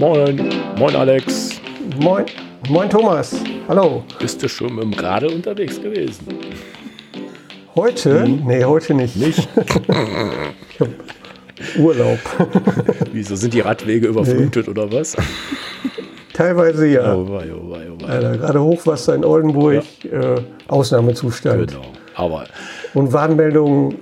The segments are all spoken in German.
Moin. Moin Alex. Moin. Moin Thomas. Hallo. Bist du schon mit dem Rade unterwegs gewesen? Heute? Nee, heute nicht. Nicht? Ich habe Urlaub. Wieso, sind die Radwege überflutet oder was? Teilweise ja. Oh wei, oh wei, oh wei. Alter, gerade Hochwasser in Oldenburg, Ausnahmezustand. Genau, aber... Und Warnmeldungen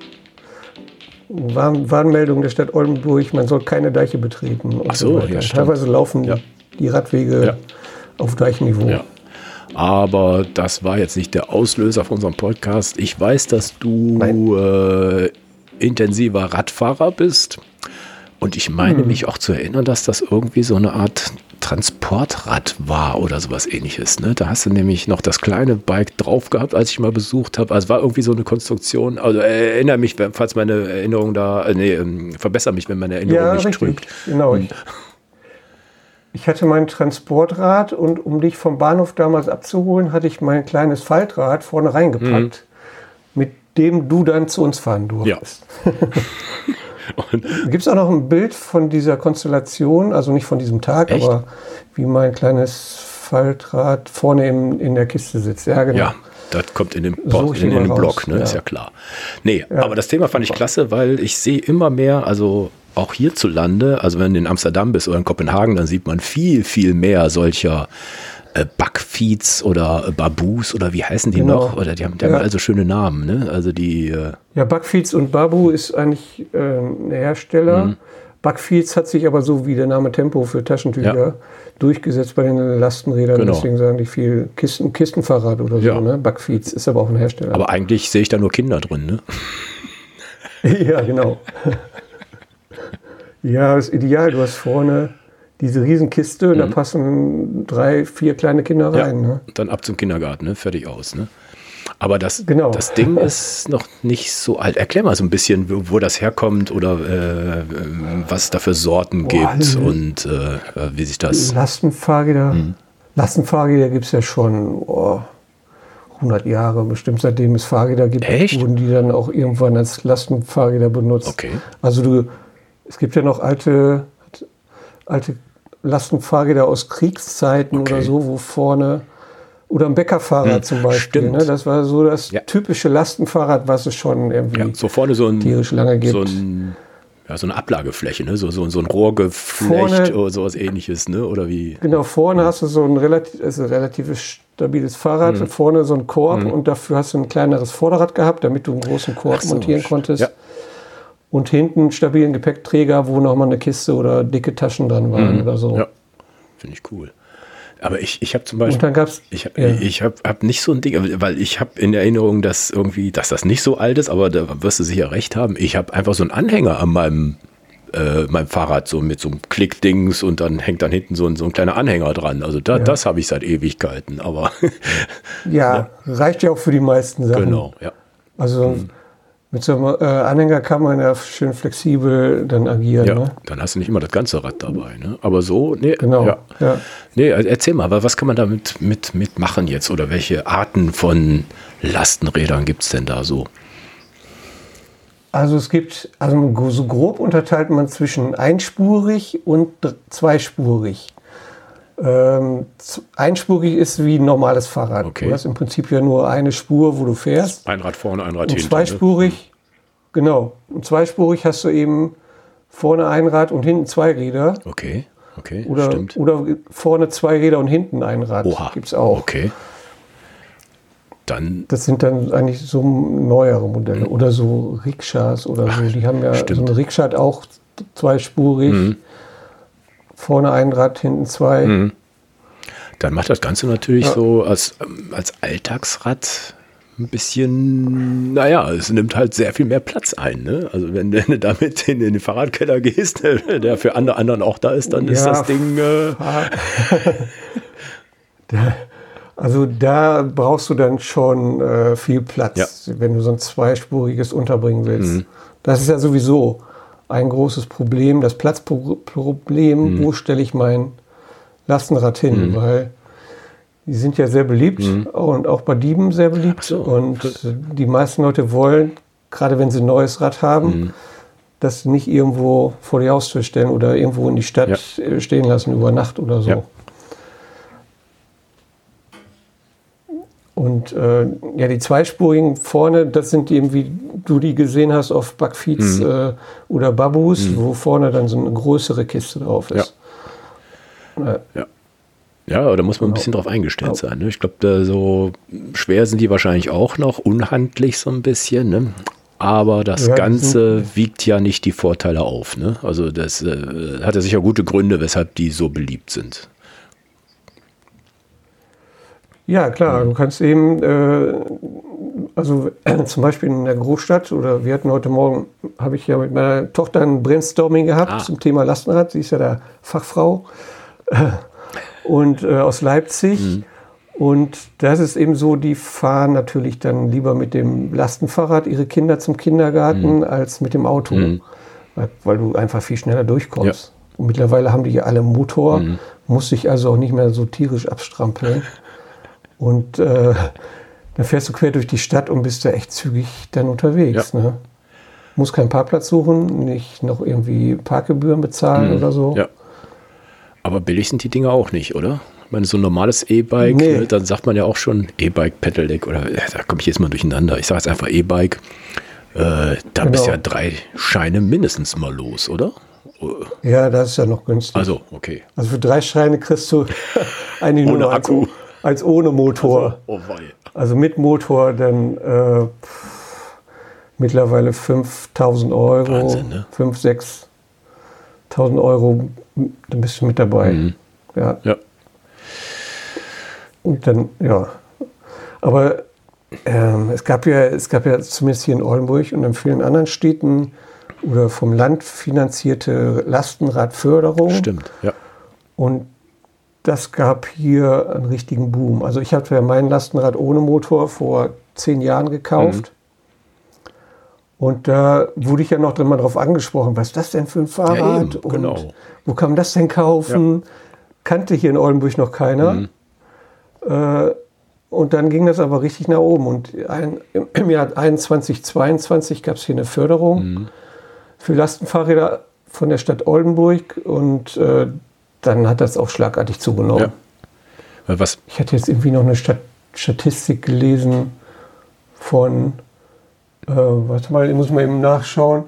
der Stadt Oldenburg, man soll keine Deiche betreten. Und Ach so, weiter. ja, stimmt. Teilweise laufen die Radwege auf Deichniveau. Ja. Aber das war jetzt nicht der Auslöser von unserem Podcast. Ich weiß, dass du intensiver Radfahrer bist. Und ich meine mich auch zu erinnern, dass das irgendwie so eine Art Transportrad war oder sowas Ähnliches. Ne? Da hast du nämlich noch das kleine Bike drauf gehabt, als ich mal besucht habe. Also es war irgendwie so eine Konstruktion. Also erinnere mich, falls meine Erinnerung verbessere mich, wenn meine Erinnerung mich trügt. Genau. Ich hatte mein Transportrad und um dich vom Bahnhof damals abzuholen, hatte ich mein kleines Faltrad vorne reingepackt, mit dem du dann zu uns fahren durftest. Ja. Gibt es auch noch ein Bild von dieser Konstellation, also nicht von diesem Tag, Echt? aber wie mein kleines Faltrad vorne in der Kiste sitzt. Ja, genau. Ja, das kommt in den Blog, ne? Ist ja klar. Nee, aber das Thema fand ich klasse, weil ich sehe immer mehr, also auch hierzulande, also wenn du in Amsterdam bist oder in Kopenhagen, dann sieht man viel, viel mehr solcher Buckfeeds oder Babus oder wie heißen die noch? Oder die haben also schöne Namen, ne? Also die... Ja, Buckfeeds und Babu ist eigentlich ein Hersteller. Buckfeeds hat sich aber so wie der Name Tempo für Taschentücher durchgesetzt bei den Lastenrädern. Genau. Deswegen sagen die viel Kistenfahrrad oder so. Ja. Ne? Buckfeeds ist aber auch ein Hersteller. Aber eigentlich sehe ich da nur Kinder drin, ne? Ja, genau. Ja, das ist ideal. Du hast vorne diese Riesenkiste, da passen 3, 4 kleine Kinder rein. Ne? Dann ab zum Kindergarten, ne? Fertig aus, ne? Aber das Ding ist noch nicht so alt. Erklär mal so ein bisschen, wo das herkommt oder was es da für Sorten gibt und wie sich das... Lastenfahrräder gibt es ja schon 100 Jahre, bestimmt seitdem es Fahrräder gibt. Echt? Wurden die dann auch irgendwann als Lastenfahrräder benutzt. Okay. Also es gibt ja noch alte Lastenfahrräder aus Kriegszeiten oder so, wo vorne... Oder ein Bäckerfahrrad zum Beispiel. Ne? Das war so das typische Lastenfahrrad, was es schon irgendwie so vorne so tierisch lange gibt. So eine Ablagefläche, ne? So ein Rohrgeflecht oder sowas Ähnliches, ne? Oder wie? Genau, vorne hast du so ein relativ stabiles Fahrrad, vorne so ein Korb und dafür hast du ein kleineres Vorderrad gehabt, damit du einen großen Korb montieren konntest. Ja. Und hinten einen stabilen Gepäckträger, wo nochmal eine Kiste oder dicke Taschen dran waren oder so. Ja, finde ich cool. Aber ich habe zum Beispiel, und dann gab's, ich hab nicht so ein Ding, weil ich habe in Erinnerung, dass das nicht so alt ist, aber da wirst du sicher recht haben. Ich habe einfach so einen Anhänger an meinem Fahrrad, so mit so einem Klickdings und dann hängt dann hinten so ein kleiner Anhänger dran. Also das habe ich seit Ewigkeiten, aber... reicht ja auch für die meisten Sachen. Genau, ja. Also mit so einem Anhänger kann man ja schön flexibel dann agieren. Ja, ne? Dann hast du nicht immer das ganze Rad dabei. Ne? Aber so, nee. Genau, ja. Nee, erzähl mal, was kann man damit mit machen jetzt? Oder welche Arten von Lastenrädern gibt es denn da so? Also so grob unterteilt man zwischen einspurig und zweispurig. Einspurig ist wie ein normales Fahrrad. Okay. Du hast im Prinzip ja nur eine Spur, wo du fährst. Ein Rad vorne, ein Rad und hinten. Zweispurig, genau. Und zweispurig hast du eben vorne ein Rad und hinten 2 Räder. Okay, stimmt. Oder vorne 2 Räder und hinten ein Rad. Oha. Gibt's auch. Okay. Das sind dann eigentlich so neuere Modelle. Oder so Rikschas oder so. Die haben ja, so eine Rikscha hat auch zweispurig. Vorne ein Rad, hinten 2. Dann macht das Ganze natürlich so als Alltagsrad ein bisschen, es nimmt halt sehr viel mehr Platz ein. Ne? Also wenn du damit in den Fahrradkeller gehst, der für anderen auch da ist, dann ist das Ding... Also da brauchst du dann schon viel Platz, wenn du so ein zweispuriges unterbringen willst. Das ist ja sowieso ein großes Problem, das Platzproblem, wo stelle ich mein Lastenrad hin, weil die sind ja sehr beliebt und auch bei Dieben sehr beliebt. Und die meisten Leute wollen, gerade wenn sie ein neues Rad haben, das nicht irgendwo vor die Haustür stellen oder irgendwo in die Stadt stehen lassen über Nacht oder so. Ja. Und die zweispurigen vorne, das sind eben, wie du die gesehen hast auf Buckfeeds oder Babus, wo vorne dann so eine größere Kiste drauf ist. Ja, da muss man ein bisschen drauf eingestellt sein. Ne? Ich glaube, so schwer sind die wahrscheinlich auch noch, unhandlich so ein bisschen. Ne? Aber das Ganze wiegt ja nicht die Vorteile auf. Ne? Also das hat ja sicher gute Gründe, weshalb die so beliebt sind. Ja, klar, du kannst eben, zum Beispiel in der Großstadt, oder wir hatten heute Morgen, habe ich ja mit meiner Tochter ein Brainstorming gehabt zum Thema Lastenrad. Sie ist ja da Fachfrau und aus Leipzig. Und das ist eben so, die fahren natürlich dann lieber mit dem Lastenfahrrad ihre Kinder zum Kindergarten als mit dem Auto, weil du einfach viel schneller durchkommst. Ja. Und mittlerweile haben die ja alle Motor, muss sich also auch nicht mehr so tierisch abstrampeln. Und dann fährst du quer durch die Stadt und bist da echt zügig dann unterwegs. Ne? Musst keinen Parkplatz suchen, nicht noch irgendwie Parkgebühren bezahlen oder so. Ja. Aber billig sind die Dinger auch nicht, oder? Ich meine, so ein normales E-Bike, dann sagt man ja auch schon E-Bike, Pedelec oder da komme ich jetzt mal durcheinander. Ich sage jetzt einfach E-Bike. Da bist ja 3 Scheine mindestens mal los, oder? Ja, das ist ja noch günstig. Also, okay. Also für 3 Scheine kriegst du eigentlich nur noch Akku. Als ohne Motor. Also mit Motor dann mittlerweile 5.000 Euro, Wahnsinn, ne? 5.000, 6.000 Euro, dann bist du mit dabei. Ja. Und dann, aber es gab ja zumindest hier in Oldenburg und in vielen anderen Städten oder vom Land finanzierte Lastenradförderung. Stimmt, ja. Und das gab hier einen richtigen Boom. Also ich hatte ja mein Lastenrad ohne Motor vor 10 Jahren gekauft. Und da wurde ich ja noch mal drauf angesprochen, was ist das denn für ein Fahrrad? Ja, eben, genau. Und wo kann man das denn kaufen? Ja. Kannte hier in Oldenburg noch keiner. Und dann ging das aber richtig nach oben. Und im Jahr 2021, 2022 gab es hier eine Förderung für Lastenfahrräder von der Stadt Oldenburg. Und dann hat das auch schlagartig zugenommen. Ja. Ich hatte jetzt irgendwie noch eine Statistik gelesen von, warte mal, ich muss mal eben nachschauen,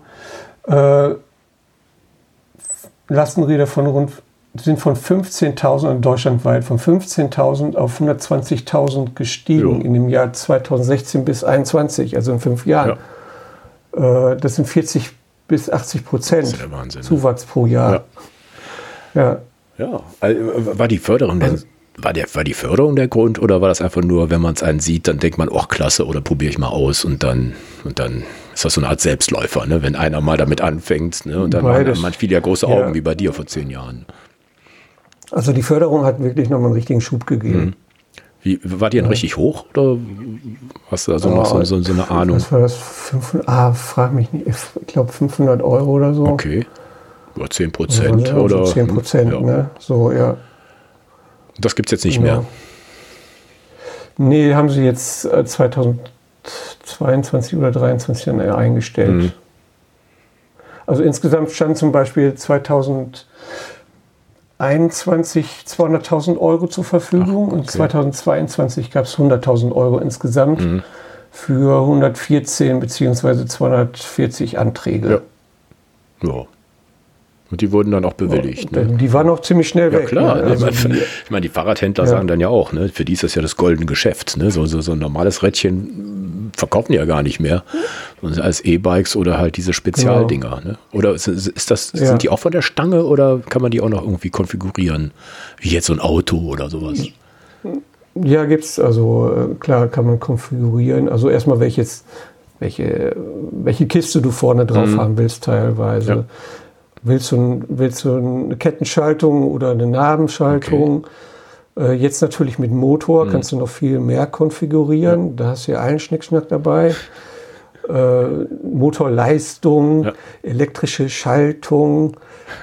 Lastenräder sind von 15.000 deutschlandweit, von 15.000 auf 120.000 gestiegen in dem Jahr 2016 bis 2021, also in 5 Jahren. Ja. Das sind 40-80% Zuwachs pro Jahr. Ja. War die Förderung war die Förderung der Grund oder war das einfach nur, wenn man es einen sieht, dann denkt man, oh klasse, oder probiere ich mal aus und dann ist das so eine Art Selbstläufer, ne? Wenn einer mal damit anfängt, ne? Und dann machen man viele große Augen wie bei dir vor 10 Jahren. Also die Förderung hat wirklich nochmal einen richtigen Schub gegeben. War die denn richtig hoch oder hast du also noch so eine Ahnung? Was war das? Frag mich nicht, ich glaube 500 Euro oder so. Okay. Über 10% oder? 10%, ne? So, ja. Das gibt es jetzt nicht mehr? Nee, haben sie jetzt 2022 oder 2023 dann eingestellt. Also insgesamt stand zum Beispiel 2021 200.000 Euro zur Verfügung und 2022 gab es 100.000 Euro insgesamt für 114 bzw. 240 Anträge. Ja. Und die wurden dann auch bewilligt. Ne? Die waren auch ziemlich schnell weg. Klar. Ne? Also ich meine, die Fahrradhändler sagen dann ja auch, ne? Für die ist das ja das goldene Geschäft. Ne? So ein normales Rädchen verkaufen die ja gar nicht mehr. Sondern als E-Bikes oder halt diese Spezialdinger. Ne? Oder sind die auch von der Stange oder kann man die auch noch irgendwie konfigurieren? Wie jetzt so ein Auto oder sowas? Ja, gibt's. Also klar, kann man konfigurieren. Also erstmal welche Kiste du vorne drauf haben willst teilweise. Ja. Willst du eine Kettenschaltung oder eine Nabenschaltung? Okay. Jetzt natürlich mit Motor kannst du noch viel mehr konfigurieren. Ja. Da hast du ja allen Schnickschnack dabei. Motorleistung, elektrische Schaltung,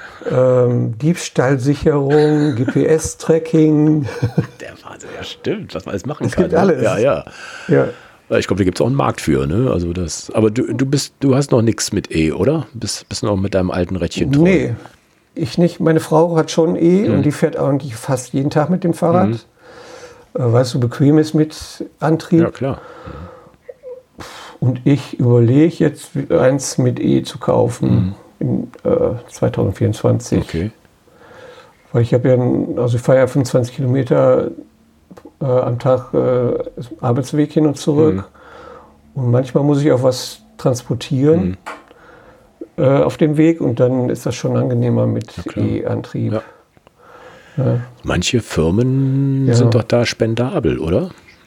Diebstahlsicherung, GPS-Tracking. Der Wahnsinn, ja stimmt, was man alles machen das kann. Gibt alles. Ja. Ich glaube, da gibt es auch einen Markt für, ne? Also aber du hast noch nichts mit E, oder? Bist noch mit deinem alten Rädchen treu? Nee, ich nicht. Meine Frau hat schon E und die fährt eigentlich fast jeden Tag mit dem Fahrrad. Weil es so bequem ist mit Antrieb. Ja, klar. Und ich überlege jetzt, eins mit E zu kaufen in 2024. Okay. Weil ich habe ich fahre ja 25 Kilometer am Tag Arbeitsweg hin und zurück. Und manchmal muss ich auch was transportieren auf dem Weg und dann ist das schon angenehmer mit E-Antrieb. Ja. Ja. Manche Firmen sind doch da spendabel, oder?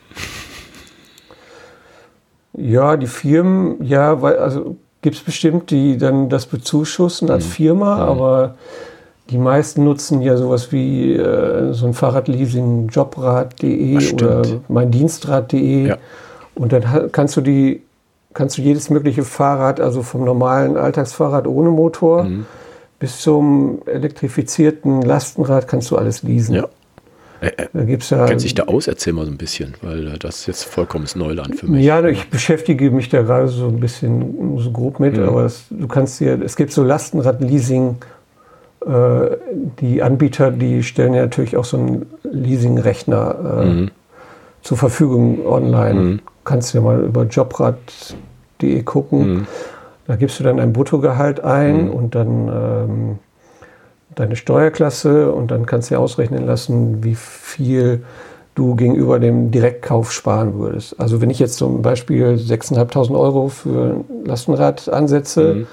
Ja, die Firmen, gibt es bestimmt, die dann das bezuschussen als Firma, aber die meisten nutzen ja sowas wie so ein Fahrradleasing, jobrad.de oder meindienstrad.de. Ja. Und dann kannst du jedes mögliche Fahrrad, also vom normalen Alltagsfahrrad ohne Motor bis zum elektrifizierten Lastenrad, kannst du alles leasen. Ja. Kennt sich da aus? Erzähl mal so ein bisschen, weil das ist jetzt vollkommenes Neuland für mich. Ja, ich beschäftige mich da gerade so ein bisschen so grob mit, aber es gibt so Lastenrad-Leasing, die Anbieter, die stellen ja natürlich auch so einen Leasing-Rechner zur Verfügung online. Kannst du ja mal über jobrad.de gucken. Da gibst du dann ein Bruttogehalt ein und dann deine Steuerklasse und dann kannst du dir ausrechnen lassen, wie viel du gegenüber dem Direktkauf sparen würdest. Also wenn ich jetzt zum Beispiel 6.500 Euro für ein Lastenrad ansetze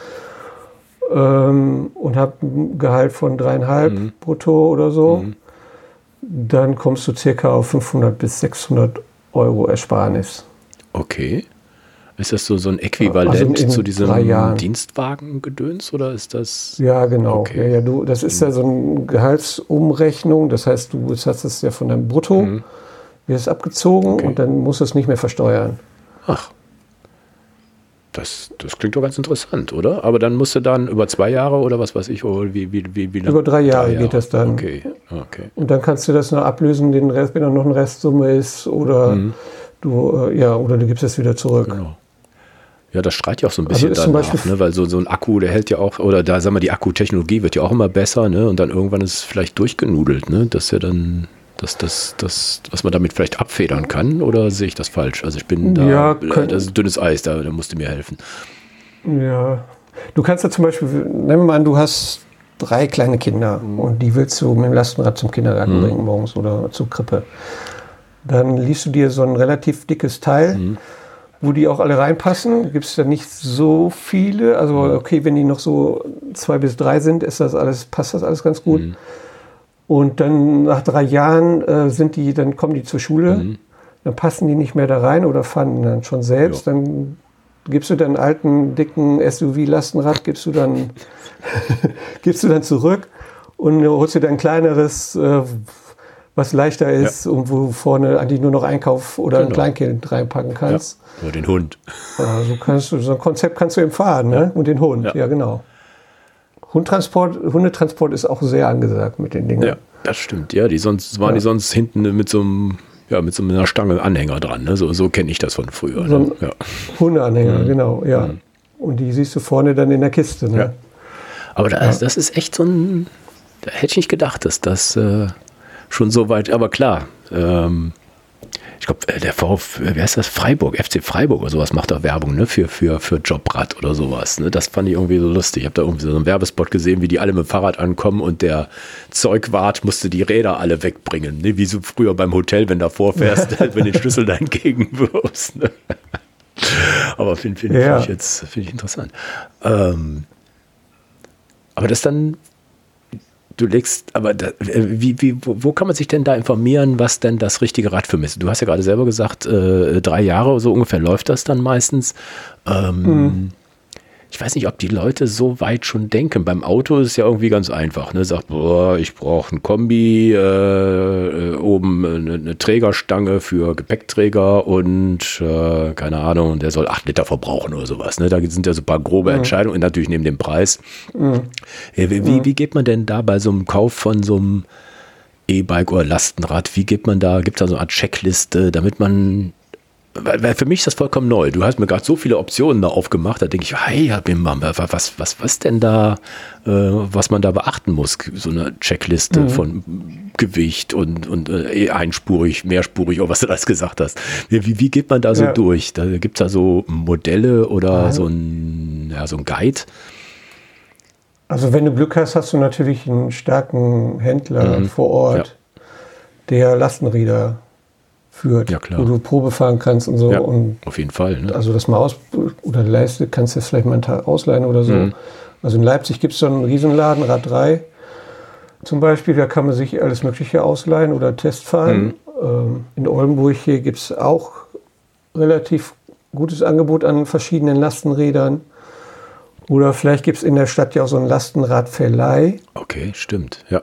und habe ein Gehalt von 3,5 brutto oder so, dann kommst du circa auf 500 bis 600 Euro Ersparnis. Okay. Ist das so ein Äquivalent zu diesem Dienstwagengedöns oder ist das? Ja, genau. Okay. Ja, das ist ja so eine Gehaltsumrechnung. Das heißt, du hast es ja von deinem Brutto, wird es abgezogen und dann musst du es nicht mehr versteuern. Ach, das klingt doch ganz interessant, oder? Aber dann musst du dann über 2 Jahre oder was weiß ich, oder wie lange? Über 3 Jahre geht das dann. Okay. Und dann kannst du das noch ablösen, den Rest, wenn da noch eine Restsumme ist, oder oder du gibst es wieder zurück. Genau. Ja, das strahlt ja auch so ein bisschen danach, ne? Weil so ein Akku, der hält ja auch, oder da sagen wir, die Akkutechnologie wird ja auch immer besser, ne? Und dann irgendwann ist es vielleicht durchgenudelt, ne? Dass ja dann, was man damit vielleicht abfedern kann, oder sehe ich das falsch? Also ich bin da, das ist dünnes Eis, da musst du mir helfen. Ja, du kannst da zum Beispiel, nehmen wir mal an, du hast 3 kleine Kinder und die willst du mit dem Lastenrad zum Kindergarten bringen morgens oder zur Krippe. Dann liest du dir so ein relativ dickes Teil, wo die auch alle reinpassen. Gibt es da nicht so viele. Also okay, wenn die noch so 2 bis 3 sind, passt das alles ganz gut. Und dann nach 3 Jahren dann kommen die zur Schule. Dann passen die nicht mehr da rein oder fahren dann schon selbst. Ja. Dann gibst du deinen alten, dicken SUV-Lastenrad, gibst du dann zurück und holst dir dann ein kleineres, was leichter ist und wo vorne eigentlich nur noch Einkauf oder ein Kleinkind reinpacken kannst. Ja. Oder den Hund. Also so ein Konzept kannst du eben fahren, ne? Und den Hund, ja genau. Hundetransport ist auch sehr angesagt mit den Dingen. Ja, das stimmt. Ja, die sonst hinten mit so einer Stange Anhänger dran. Ne? So kenne ich das von früher. So ein Hundeanhänger, genau, ja. Und die siehst du vorne dann in der Kiste. Ne? Ja. Aber das ist echt so ein, da hätte ich nicht gedacht, dass das schon so weit, aber klar, ich glaube, der VfB, wie heißt das, FC Freiburg oder sowas macht da Werbung, ne, für Jobrad oder sowas, ne, das fand ich irgendwie so lustig. Ich habe da irgendwie so einen Werbespot gesehen, wie die alle mit dem Fahrrad ankommen und der Zeugwart musste die Räder alle wegbringen, ne, wie so früher beim Hotel, wenn du davor fährst, wenn du den Schlüssel da entgegenwirfst, ne. Aber finde ich interessant. Aber das dann, du legst, aber wo kann man sich denn da informieren, was denn das richtige Rad für mich ist? Du hast ja gerade selber gesagt, 3 Jahre so ungefähr läuft das dann meistens. Ich weiß nicht, ob die Leute so weit schon denken. Beim Auto ist es ja irgendwie ganz einfach. Ne? Sagt, ich brauche ein Kombi, oben eine Trägerstange für Gepäckträger und keine Ahnung, der soll 8 Liter verbrauchen oder sowas. Ne? Da sind ja so ein paar grobe Entscheidungen und natürlich neben dem Preis. Wie geht man denn da bei so einem Kauf von so einem E-Bike oder Lastenrad, gibt es da so eine Art Checkliste, damit man weil für mich ist das vollkommen neu. Du hast mir gerade so viele Optionen da aufgemacht, da denke ich, hey, was denn da, was man da beachten muss? So eine Checkliste von Gewicht und einspurig, mehrspurig, oder was du alles gesagt hast. Wie geht man da so durch? Da gibt es da so Modelle oder so ein Guide? Also wenn du Glück hast, hast du natürlich einen starken Händler vor Ort, der Lastenräder führt, wo du Probe fahren kannst und so. Ja, und auf jeden Fall. Ne? Also das Maus oder Leiste kannst du vielleicht mal einen Tag ausleihen oder so. Also in Leipzig gibt es so einen Riesenladen, Rad 3 zum Beispiel, da kann man sich alles Mögliche ausleihen oder Testfahren. In Oldenburg hier gibt es auch relativ gutes Angebot an verschiedenen Lastenrädern. Oder vielleicht gibt es in der Stadt ja auch so einen Lastenradverleih. Okay, stimmt, ja.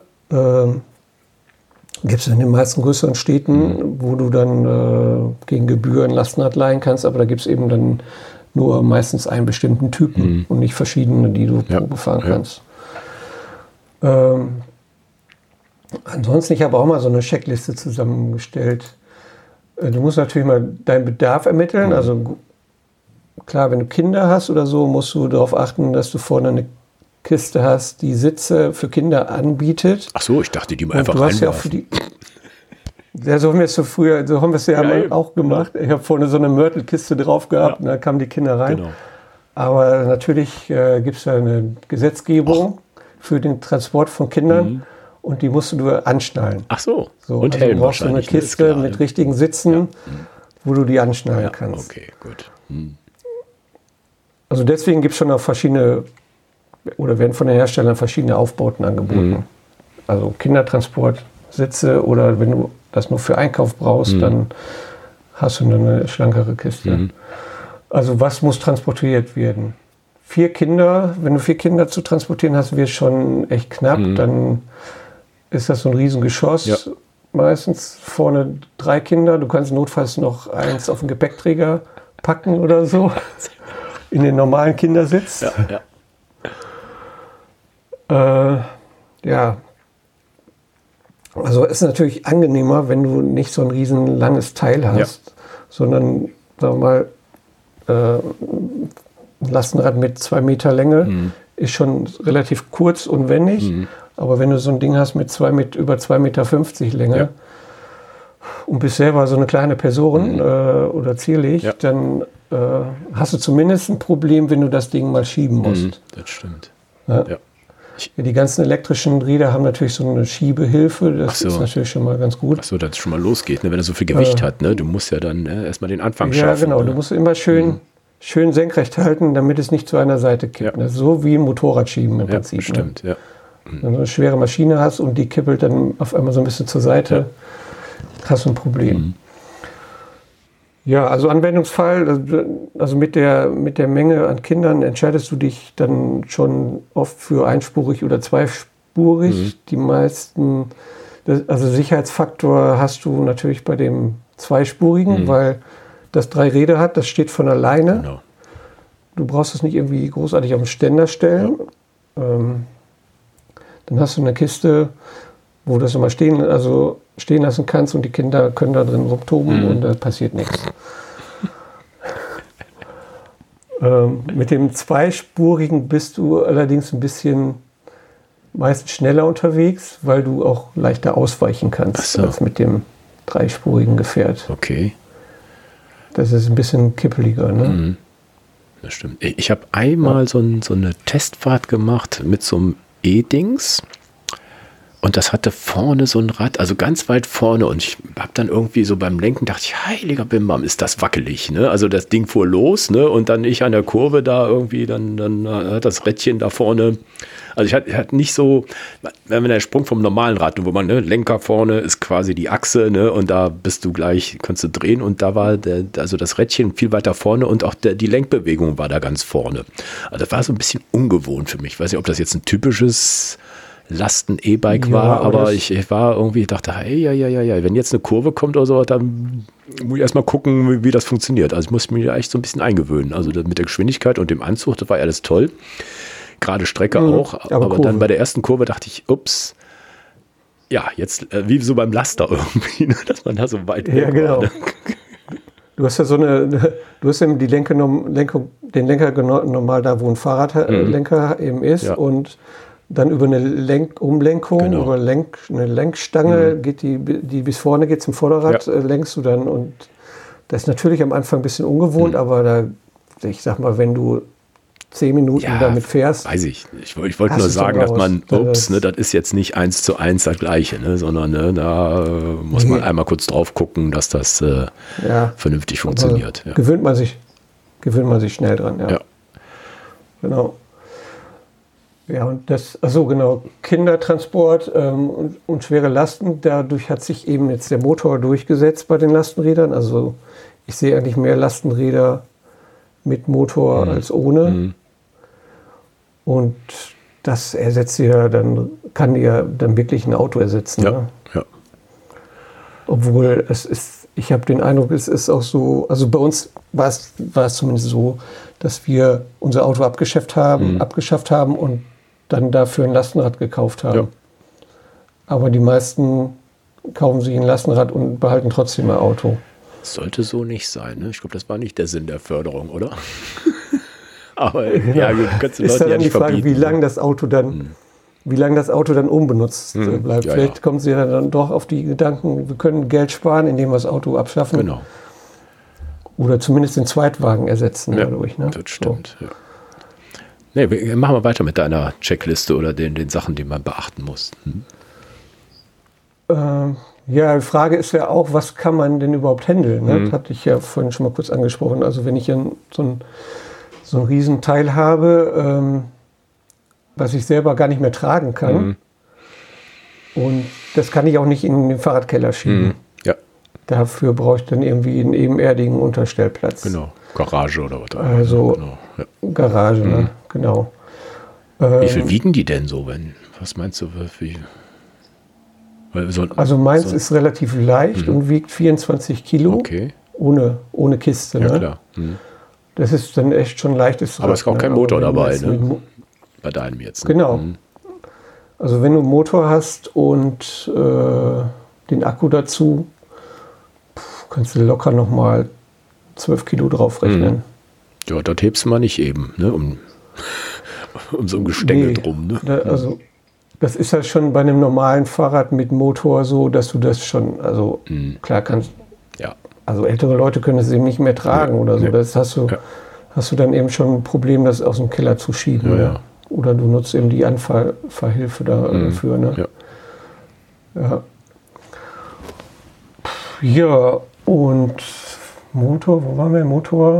Gibt es in den meisten größeren Städten, wo du dann gegen Gebühren Lastenrad leihen kannst, aber da gibt es eben dann nur meistens einen bestimmten Typen und nicht verschiedene, die du Probe fahren kannst. Ansonsten, ich habe auch mal so eine Checkliste zusammengestellt. Du musst natürlich mal deinen Bedarf ermitteln. Also klar, wenn du Kinder hast oder so, musst du darauf achten, dass du vorne eine Kiste hast, die Sitze für Kinder anbietet. Ach so, ich dachte, die mal einfach du hast ja auch für die. Ja, so haben wir es so haben wir es ja auch gemacht. Ich habe vorne so eine Mörtelkiste drauf gehabt und da kamen die Kinder rein. Genau. Aber natürlich gibt es ja eine Gesetzgebung für den Transport von Kindern und die musst du anschnallen. Ach so. Und also Helm, du brauchst so eine Kiste mit richtigen Sitzen, wo du die anschnallen kannst. Okay, gut. Also deswegen gibt es schon auch verschiedene, oder werden von den Herstellern verschiedene Aufbauten angeboten. Also Kindertransport, Sitze oder wenn du das nur für Einkauf brauchst, dann hast du eine schlankere Kiste. Also was muss transportiert werden? 4 Kinder, wenn du 4 Kinder zu transportieren hast, wird schon echt knapp. Dann ist das so ein Riesengeschoss. Ja. Meistens vorne 3 Kinder. Du kannst notfalls noch eins auf den Gepäckträger packen oder so. In den normalen Kindersitz. Ja. Also es ist natürlich angenehmer, wenn du nicht so ein riesen langes Teil hast, sondern, sagen wir mal, ein Lastenrad mit 2 Meter Länge ist schon relativ kurz und wendig. Aber wenn du so ein Ding hast mit über 2,50 Meter Länge und bist selber so eine kleine Person oder zierlich, dann hast du zumindest ein Problem, wenn du das Ding mal schieben musst. Das stimmt. Ja. Die ganzen elektrischen Räder haben natürlich so eine Schiebehilfe. Das ist natürlich schon mal ganz gut. Ach so, dass es schon mal losgeht, ne? Wenn er so viel Gewicht hat. Ne? Du musst ja dann erstmal den Anfang schaffen. Ja, genau. Ne? Du musst immer schön senkrecht halten, damit es nicht zu einer Seite kippt. Ne? So wie ein Motorradschieben im Prinzip. Stimmt, ne? Wenn du eine schwere Maschine hast und die kippelt dann auf einmal so ein bisschen zur Seite, hast du ein Problem. Ja, also Anwendungsfall, also mit der Menge an Kindern entscheidest du dich dann schon oft für einspurig oder zweispurig. Die meisten, also Sicherheitsfaktor hast du natürlich bei dem zweispurigen, weil das 3 Räder hat, das steht von alleine. Genau. Du brauchst es nicht irgendwie großartig auf den Ständer stellen. Dann hast du eine Kiste, wo du das immer stehen lassen kannst und die Kinder können da drin rumtoben und da passiert nichts. Mit dem zweispurigen bist du allerdings ein bisschen meist schneller unterwegs, weil du auch leichter ausweichen kannst als mit dem dreispurigen Gefährt. Okay. Das ist ein bisschen kippeliger, ne? Das stimmt. Ich habe einmal so eine Testfahrt gemacht mit so einem E-Dings. Und das hatte vorne so ein Rad, also ganz weit vorne. Und ich habe dann irgendwie so beim Lenken dachte ich, heiliger Bimbam, ist das wackelig. Ne? Also das Ding fuhr los, ne? Und dann ich an der Kurve da irgendwie, dann hat das Rädchen da vorne. Also ich hatte nicht so, wenn der Sprung vom normalen Rad, wo man, ne, Lenker vorne ist quasi die Achse, ne? Und da bist du gleich, kannst du drehen. Und da war also das Rädchen viel weiter vorne und auch die Lenkbewegung war da ganz vorne. Also das war so ein bisschen ungewohnt für mich. Ich weiß nicht, ob das jetzt ein typisches Lasten-E-Bike war, aber ich war irgendwie, dachte, hey, wenn jetzt eine Kurve kommt oder so, dann muss ich erstmal gucken, wie das funktioniert. Also ich muss mich echt so ein bisschen eingewöhnen. Also mit der Geschwindigkeit und dem Anzug, das war alles toll. Gerade Strecke auch, aber dann bei der ersten Kurve dachte ich, ups, ja, jetzt wie so beim Laster irgendwie, dass man da so weit weg war. Ne? Du hast ja du hast eben den Lenker normal da, wo ein Fahrradlenker eben ist und dann über eine Umlenkung, über eine Lenkstange geht die bis vorne geht zum Vorderrad, lenkst du dann und das ist natürlich am Anfang ein bisschen ungewohnt, aber ich sag mal, wenn du 10 Minuten damit fährst. Weiß ich. Ich wollte nur sagen, dass man, das ist jetzt nicht 1:1 das Gleiche, ne, sondern da muss man einmal kurz drauf gucken, dass das vernünftig funktioniert. Ja. Gewöhnt man sich schnell dran, ja. Genau. Ja, und Kindertransport und schwere Lasten, dadurch hat sich eben jetzt der Motor durchgesetzt bei den Lastenrädern. Also ich sehe eigentlich mehr Lastenräder mit Motor als ohne. Und das kann ja dann wirklich ein Auto ersetzen. Ja, ne? ja. Obwohl ich habe den Eindruck, es ist auch so, also bei uns war es zumindest so, dass wir unser Auto abgeschafft haben und dann dafür ein Lastenrad gekauft haben. Ja. Aber die meisten kaufen sich ein Lastenrad und behalten trotzdem ein Auto. Das sollte so nicht sein. Ne? Ich glaube, das war nicht der Sinn der Förderung, oder? Aber ja, gut, kannst du ist Leute dann die Frage, verbieten. wie lange das Auto dann unbenutzt bleibt. Ja, Vielleicht kommen sie dann doch auf die Gedanken, wir können Geld sparen, indem wir das Auto abschaffen. Genau. Oder zumindest den Zweitwagen ersetzen dadurch. Ne? Das stimmt, ja. Nee, machen wir weiter mit deiner Checkliste oder den Sachen, die man beachten muss. Ja, die Frage ist ja auch, was kann man denn überhaupt handeln? Ne? Das hatte ich ja vorhin schon mal kurz angesprochen. Also wenn ich so ein Riesenteil habe, was ich selber gar nicht mehr tragen kann, und das kann ich auch nicht in den Fahrradkeller schieben. Ja. Dafür brauche ich dann irgendwie einen ebenerdigen Unterstellplatz. Genau, Garage oder was. Also genau. Garage, ne? Genau. Wie viel wiegen die denn so? Was meinst du? Also meins ist relativ leicht und wiegt 24 Kilo. Okay. Ohne Kiste. Ja, ne? klar. Das ist dann echt schon leichtes Rad. Aber es ist auch kein Motor dabei, ne? Bei deinem jetzt. Ne? Genau. Also wenn du einen Motor hast und den Akku dazu, kannst du locker nochmal 12 Kilo draufrechnen. Ja, das hebst du mal nicht eben, ne? Um so ein Gestänge drum. Ne? Also das ist ja schon bei einem normalen Fahrrad mit Motor so, dass du das schon, also klar kannst, also ältere Leute können es eben nicht mehr tragen oder so. Nee. Das hast du dann eben schon ein Problem, das aus dem Keller zu schieben. Ja. Oder du nutzt eben die Anfahrhilfe dafür. Ne? Ja, und Motor, wo waren wir? Motor.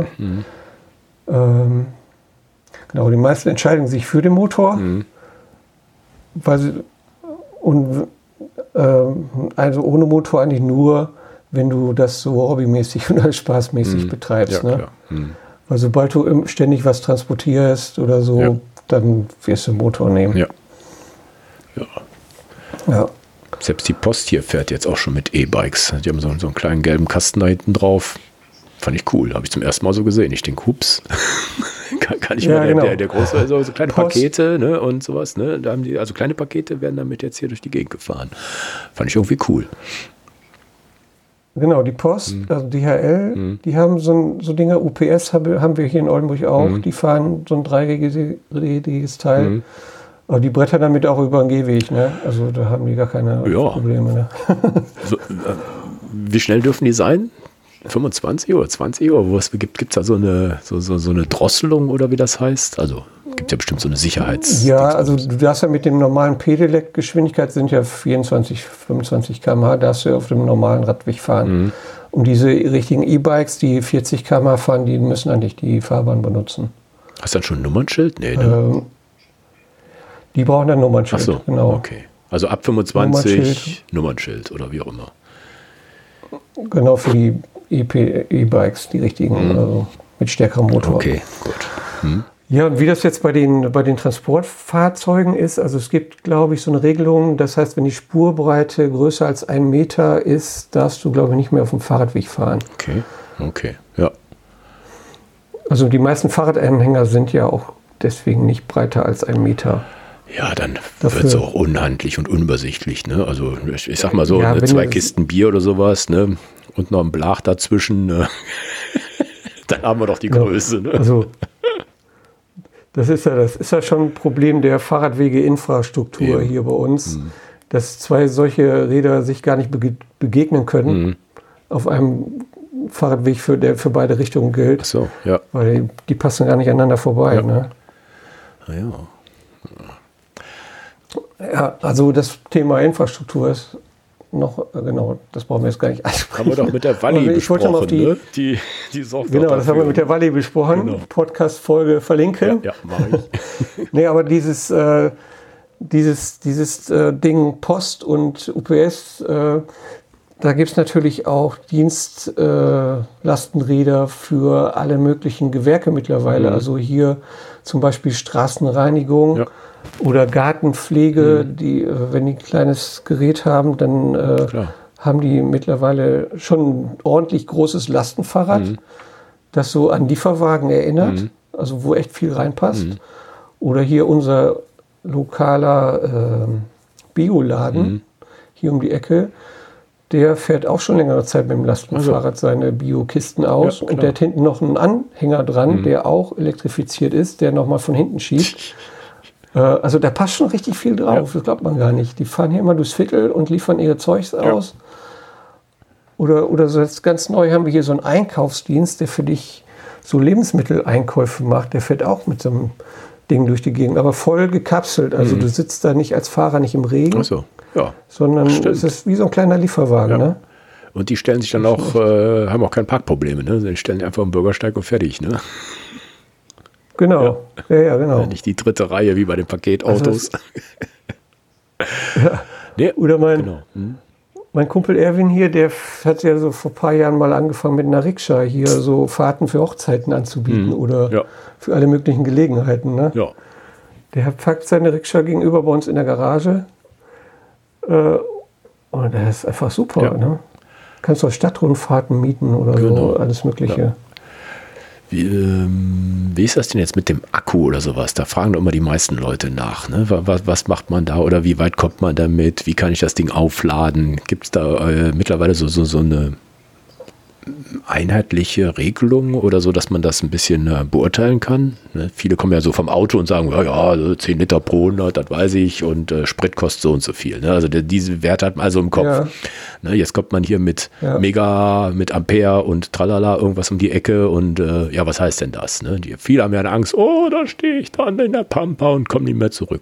Genau, die meisten entscheiden sich für den Motor. Also ohne Motor eigentlich nur, wenn du das so hobbymäßig oder spaßmäßig betreibst. Ja, ne? klar. Weil sobald du ständig was transportierst oder so, dann wirst du einen Motor nehmen. Ja. Selbst die Post hier fährt jetzt auch schon mit E-Bikes. Die haben so einen kleinen gelben Kasten da hinten drauf. Fand ich cool. Habe ich zum ersten Mal so gesehen. Ich denke, hups. kann ich mal der große, so kleine Post. Pakete, ne, und sowas. Ne? Da haben die, also kleine Pakete werden damit jetzt hier durch die Gegend gefahren. Fand ich irgendwie cool. Genau, die Post, also DHL, die haben so Dinger, UPS haben wir hier in Oldenburg auch, die fahren so ein dreirädiges Teil. Aber die brettern damit auch über den Gehweg, ne? Also da haben die gar keine Probleme. Ne? Wie schnell dürfen die sein? 25 oder 20 oder gibt es da so eine Drosselung oder wie das heißt? Also gibt ja bestimmt so eine Sicherheits... Ja, also du darfst ja mit dem normalen Pedelec-Geschwindigkeit sind ja 24, 25 km/h, darfst du ja auf dem normalen Radweg fahren. Und diese richtigen E-Bikes, die 40 km/h fahren, die müssen eigentlich die Fahrbahn benutzen. Hast du dann schon ein Nummernschild? Nee, ne? Die brauchen dann ein Nummernschild, Ach so, genau. Okay. Also ab 25 Nummernschild oder wie auch immer. Genau, für die E-Bikes, die richtigen, also mit stärkerem Motor. Okay, gut. Ja, und wie das jetzt bei den Transportfahrzeugen ist, also es gibt, glaube ich, so eine Regelung, das heißt, wenn die Spurbreite größer als 1 Meter ist, darfst du, glaube ich, nicht mehr auf dem Fahrradweg fahren. Okay, ja. Also die meisten Fahrradanhänger sind ja auch deswegen nicht breiter als 1 Meter. Ja, dann wird es auch unhandlich und unübersichtlich. Ne? Also ich sag mal so, 2 Kisten Bier oder sowas, ne? Und noch ein Blach dazwischen. Dann haben wir doch die Größe. Ne? Also das ist ja schon ein Problem der Fahrradwegeinfrastruktur hier bei uns, dass zwei solche Räder sich gar nicht begegnen können auf einem Fahrradweg, der für beide Richtungen gilt. Ach so, ja. Weil die passen gar nicht aneinander vorbei. Ja. Ne? Ja, also das Thema Infrastruktur ist noch, genau, das brauchen wir jetzt gar nicht ansprechen. haben wir doch mit der Walli besprochen, ne? Die sorgt genau, dafür. Das haben wir mit der Walli besprochen. Genau. Podcast-Folge verlinken. Ja, mache ich. Nee, aber dieses Ding Post und UPS, da gibt es natürlich auch Dienstlastenräder für alle möglichen Gewerke mittlerweile. Also hier zum Beispiel Straßenreinigung oder Gartenpflege, die, wenn die ein kleines Gerät haben, dann haben die mittlerweile schon ein ordentlich großes Lastenfahrrad, das so an Lieferwagen erinnert, also wo echt viel reinpasst. Oder hier unser lokaler Bioladen hier um die Ecke, der fährt auch schon längere Zeit mit dem Lastenfahrrad seine Bio-Kisten aus. Und der hat hinten noch einen Anhänger dran, der auch elektrifiziert ist, der nochmal von hinten schiebt. Also da passt schon richtig viel drauf, das glaubt man gar nicht. Die fahren hier immer durchs Viertel und liefern ihre Zeugs aus. Oder so jetzt ganz neu haben wir hier so einen Einkaufsdienst, der für dich so Lebensmitteleinkäufe macht. Der fährt auch mit so einem Ding durch die Gegend, aber voll gekapselt. Also du sitzt da nicht als Fahrer nicht im Regen, sondern es ist wie so ein kleiner Lieferwagen. Ne? Und die stellen sich dann auch, haben auch keine Parkprobleme. Ne? Die stellen einfach einen Bürgersteig und fertig. Ne? Genau, ja, genau. Nicht die dritte Reihe wie bei den Paketautos. Nee, oder mein Kumpel Erwin hier, der hat ja so vor ein paar Jahren mal angefangen mit einer Rikscha hier so Fahrten für Hochzeiten anzubieten oder für alle möglichen Gelegenheiten. Ne? Ja. Der packt seine Rikscha gegenüber bei uns in der Garage und das ist einfach super. Ja. Ne? Kannst du Stadtrundfahrten mieten oder so, alles Mögliche. Ja. Wie ist das denn jetzt mit dem Akku oder sowas? Da fragen doch immer die meisten Leute nach. Ne? Was macht man da oder wie weit kommt man damit? Wie kann ich das Ding aufladen? Gibt es da mittlerweile so eine einheitliche Regelung oder so, dass man das ein bisschen beurteilen kann? Ne? Viele kommen ja so vom Auto und sagen, ja, 10 Liter pro 100, das weiß ich und Sprit kostet so und so viel. Ne? Also diese Werte hat man also im Kopf. Ja. Ne? Jetzt kommt man hier mit Mega, mit Ampere und tralala irgendwas um die Ecke und was heißt denn das? Ne? Viele haben ja eine Angst, da stehe ich dann in der Pampa und komme nicht mehr zurück.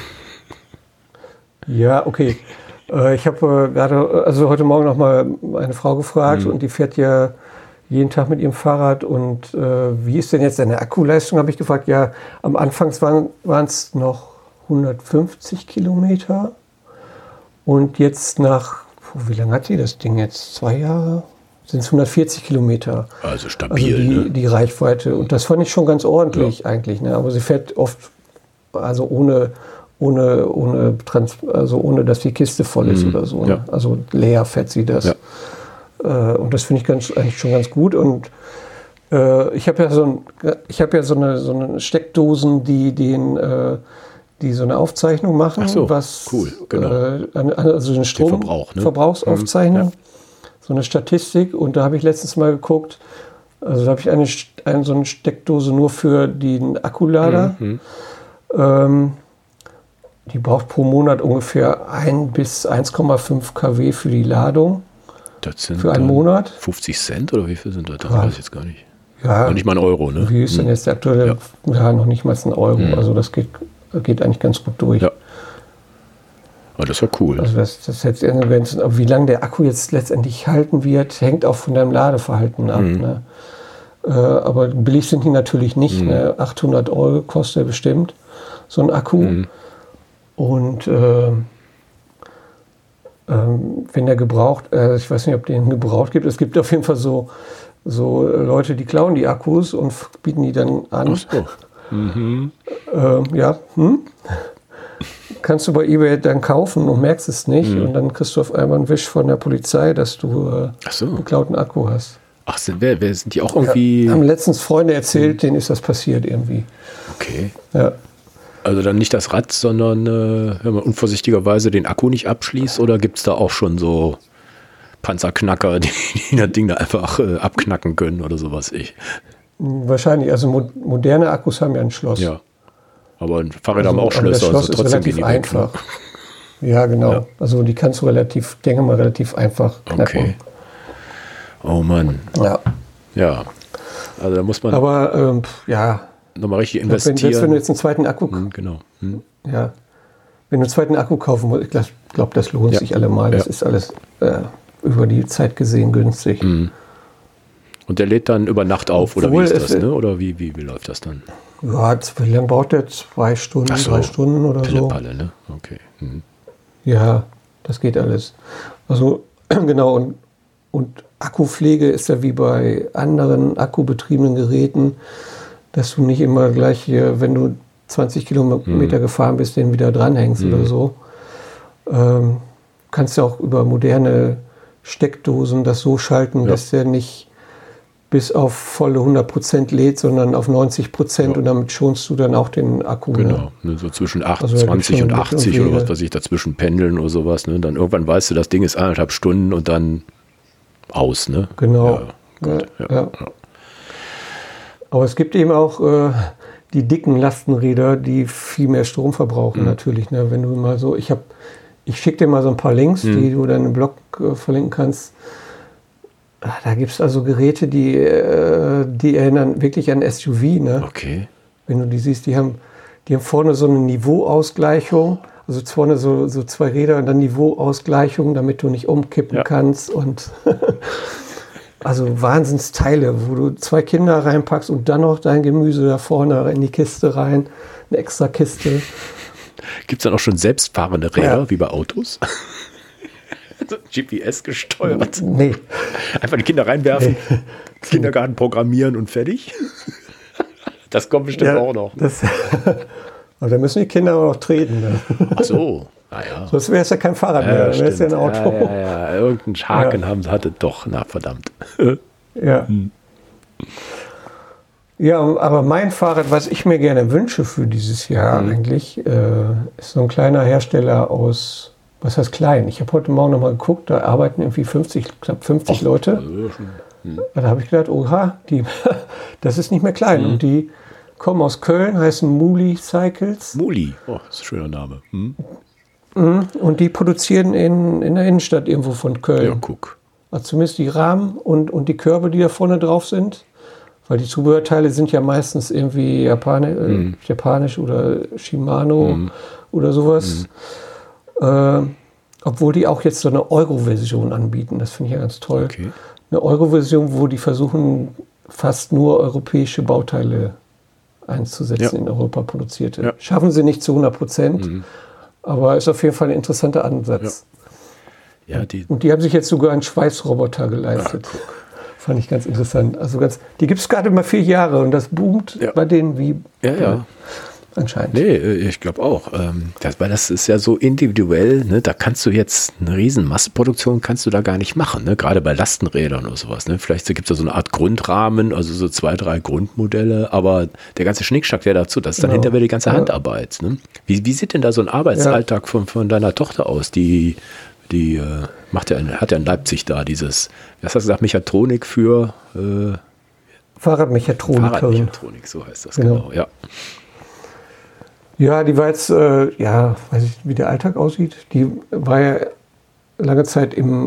Ja, okay. Ich habe gerade, heute Morgen noch mal eine Frau gefragt und die fährt ja jeden Tag mit ihrem Fahrrad und wie ist denn jetzt deine Akkuleistung, habe ich gefragt. Ja, am Anfang waren es noch 150 Kilometer und jetzt wie lange hat die das Ding jetzt? 2 Jahre? Sind es 140 Kilometer. Also stabil. Die Reichweite und das fand ich schon ganz ordentlich eigentlich. Ne? Aber sie fährt oft, also ohne dass die Kiste voll ist oder so. Ne? Also leer fährt sie das. Ja. Und das finde ich eigentlich schon ganz gut. Und ich habe ja so eine Steckdosen, die so eine Aufzeichnung machen. Ach so, was cool, genau. Also eine Stromverbrauchsaufzeichnung. So eine Statistik. Und da habe ich letztens mal geguckt, also da habe ich so eine Steckdose nur für den Akkulader. Die braucht pro Monat ungefähr 1 bis 1,5 kW für die Ladung. Das sind für einen Monat. 50 Cent oder wie viel sind das? Das weiß ich jetzt gar nicht. Ja. Noch nicht mal ein Euro, ne? Wie ist denn jetzt der aktuelle? Ja, noch nicht mal ein Euro. Also das geht eigentlich ganz gut durch. Ja. Aber das war cool. Also das jetzt aber wie lange der Akku jetzt letztendlich halten wird, hängt auch von deinem Ladeverhalten ab. Ne? Aber billig sind die natürlich nicht. Ne? 800 Euro kostet bestimmt so ein Akku. Und wenn der gebraucht, ich weiß nicht, ob den gebraucht gibt, es gibt auf jeden Fall so Leute, die klauen die Akkus und bieten die dann an. Ach so. Kannst du bei eBay dann kaufen und merkst es nicht und dann kriegst du auf einmal einen Wisch von der Polizei, dass du einen geklauten Akku hast. Ach, sind die auch irgendwie... Haben letztens Freunde erzählt, denen ist das passiert irgendwie. Okay. Ja. Also dann nicht das Rad, sondern wenn man unvorsichtigerweise den Akku nicht abschließt oder gibt es da auch schon so Panzerknacker, die das Ding da einfach abknacken können oder sowas. Wahrscheinlich, also moderne Akkus haben ja ein Schloss. Ja, aber Fahrräder haben auch Schlösser, das Schloss also trotzdem ist relativ gehen die einfach. weg, ne? Ja, genau. Ja. Also die kannst du relativ einfach knacken. Okay. Oh Mann. Ja. Ja, also da muss man aber nochmal richtig investieren. Selbst wenn du jetzt einen zweiten Akku genau. Ja, wenn du einen zweiten Akku kaufen musst, ich glaube, das lohnt sich allemal. Das ist alles über die Zeit gesehen günstig. Und der lädt dann über Nacht auf, oder wie ist das? Ne? Oder wie läuft das dann? Ja, wie lange braucht der? 2 Stunden, 3 Stunden oder so? Palle, ne? Okay. Ja, das geht alles. Also genau, und Akkupflege ist ja wie bei anderen akkubetriebenen Geräten, dass du nicht immer gleich hier, wenn du 20 Kilometer gefahren bist, den wieder dranhängst oder so. Kannst ja auch über moderne Steckdosen das so schalten, dass der nicht bis auf volle 100% lädt, sondern auf 90% und damit schonst du dann auch den Akku. Genau, ne? So zwischen 20 und 80 oder was weiß ich, dazwischen pendeln oder sowas. Ne? Dann irgendwann weißt du, das Ding ist 1,5 Stunden und dann aus. Ne? Genau. Ja. Aber es gibt eben auch die dicken Lastenräder, die viel mehr Strom verbrauchen natürlich. Ne? Wenn du mal so, ich schicke dir mal so ein paar Links, die du dann im Blog verlinken kannst. Da gibt es also Geräte, die erinnern wirklich an SUV. Ne? Okay. Wenn du die siehst, die haben vorne so eine Niveauausgleichung, also vorne so 2 Räder und dann Niveauausgleichung, damit du nicht umkippen kannst. Und also Wahnsinnsteile, wo du 2 Kinder reinpackst und dann noch dein Gemüse da vorne in die Kiste rein, eine extra Kiste. Gibt es dann auch schon selbstfahrende Räder, wie bei Autos? Also GPS gesteuert? Nee. Einfach die Kinder reinwerfen, Kindergarten programmieren und fertig? Das kommt bestimmt auch noch. Aber da müssen die Kinder auch noch treten. Ne? Ach so, naja. Sonst wäre es ja kein Fahrrad mehr, dann wäre es ja ein Auto. Ja. Irgendeinen Haken hatte doch, na verdammt. Ja. Ja, aber mein Fahrrad, was ich mir gerne wünsche für dieses Jahr eigentlich, ist so ein kleiner Hersteller aus, was heißt klein? Ich habe heute Morgen nochmal geguckt, da arbeiten irgendwie knapp 50 Leute. Da habe ich gedacht, oha, das ist nicht mehr klein. Und die kommen aus Köln, heißen Muli Cycles. Muli, das ist ein schöner Name. Und die produzieren in der Innenstadt irgendwo von Köln. Ja, guck. Also zumindest die Rahmen und die Körbe, die da vorne drauf sind. Weil die Zubehörteile sind ja meistens irgendwie japanisch oder Shimano oder sowas. Obwohl die auch jetzt so eine Euro-Version anbieten. Das finde ich ja ganz toll. Okay. Eine Euro-Version, wo die versuchen, fast nur europäische Bauteile einzusetzen, in Europa produzierte. Ja. Schaffen sie nicht zu 100%, aber ist auf jeden Fall ein interessanter Ansatz. Ja, und die haben sich jetzt sogar einen Schweißroboter geleistet. Fand ich ganz interessant. Also die gibt es gerade mal 4 Jahre und das boomt bei denen wie anscheinend. Nee, ich glaube auch. Weil das ist ja so individuell, ne? Da kannst du jetzt eine riesen Massenproduktion kannst du da gar nicht machen, ne? Gerade bei Lastenrädern oder sowas. Ne? Vielleicht gibt es da so eine Art Grundrahmen, also so 2, 3 Grundmodelle, aber der ganze Schnickschnack, der dazu, das ist dann hinterher die ganze Handarbeit. Ne? Wie sieht denn da so ein Arbeitsalltag von deiner Tochter aus? Die hat ja in Leipzig da dieses, was hast du gesagt, Mechatronik für Fahrradmechatronikerin. Fahrradmechatronik, so heißt das, genau. Ja. Ja, die war jetzt, weiß ich, wie der Alltag aussieht. Die war ja lange Zeit in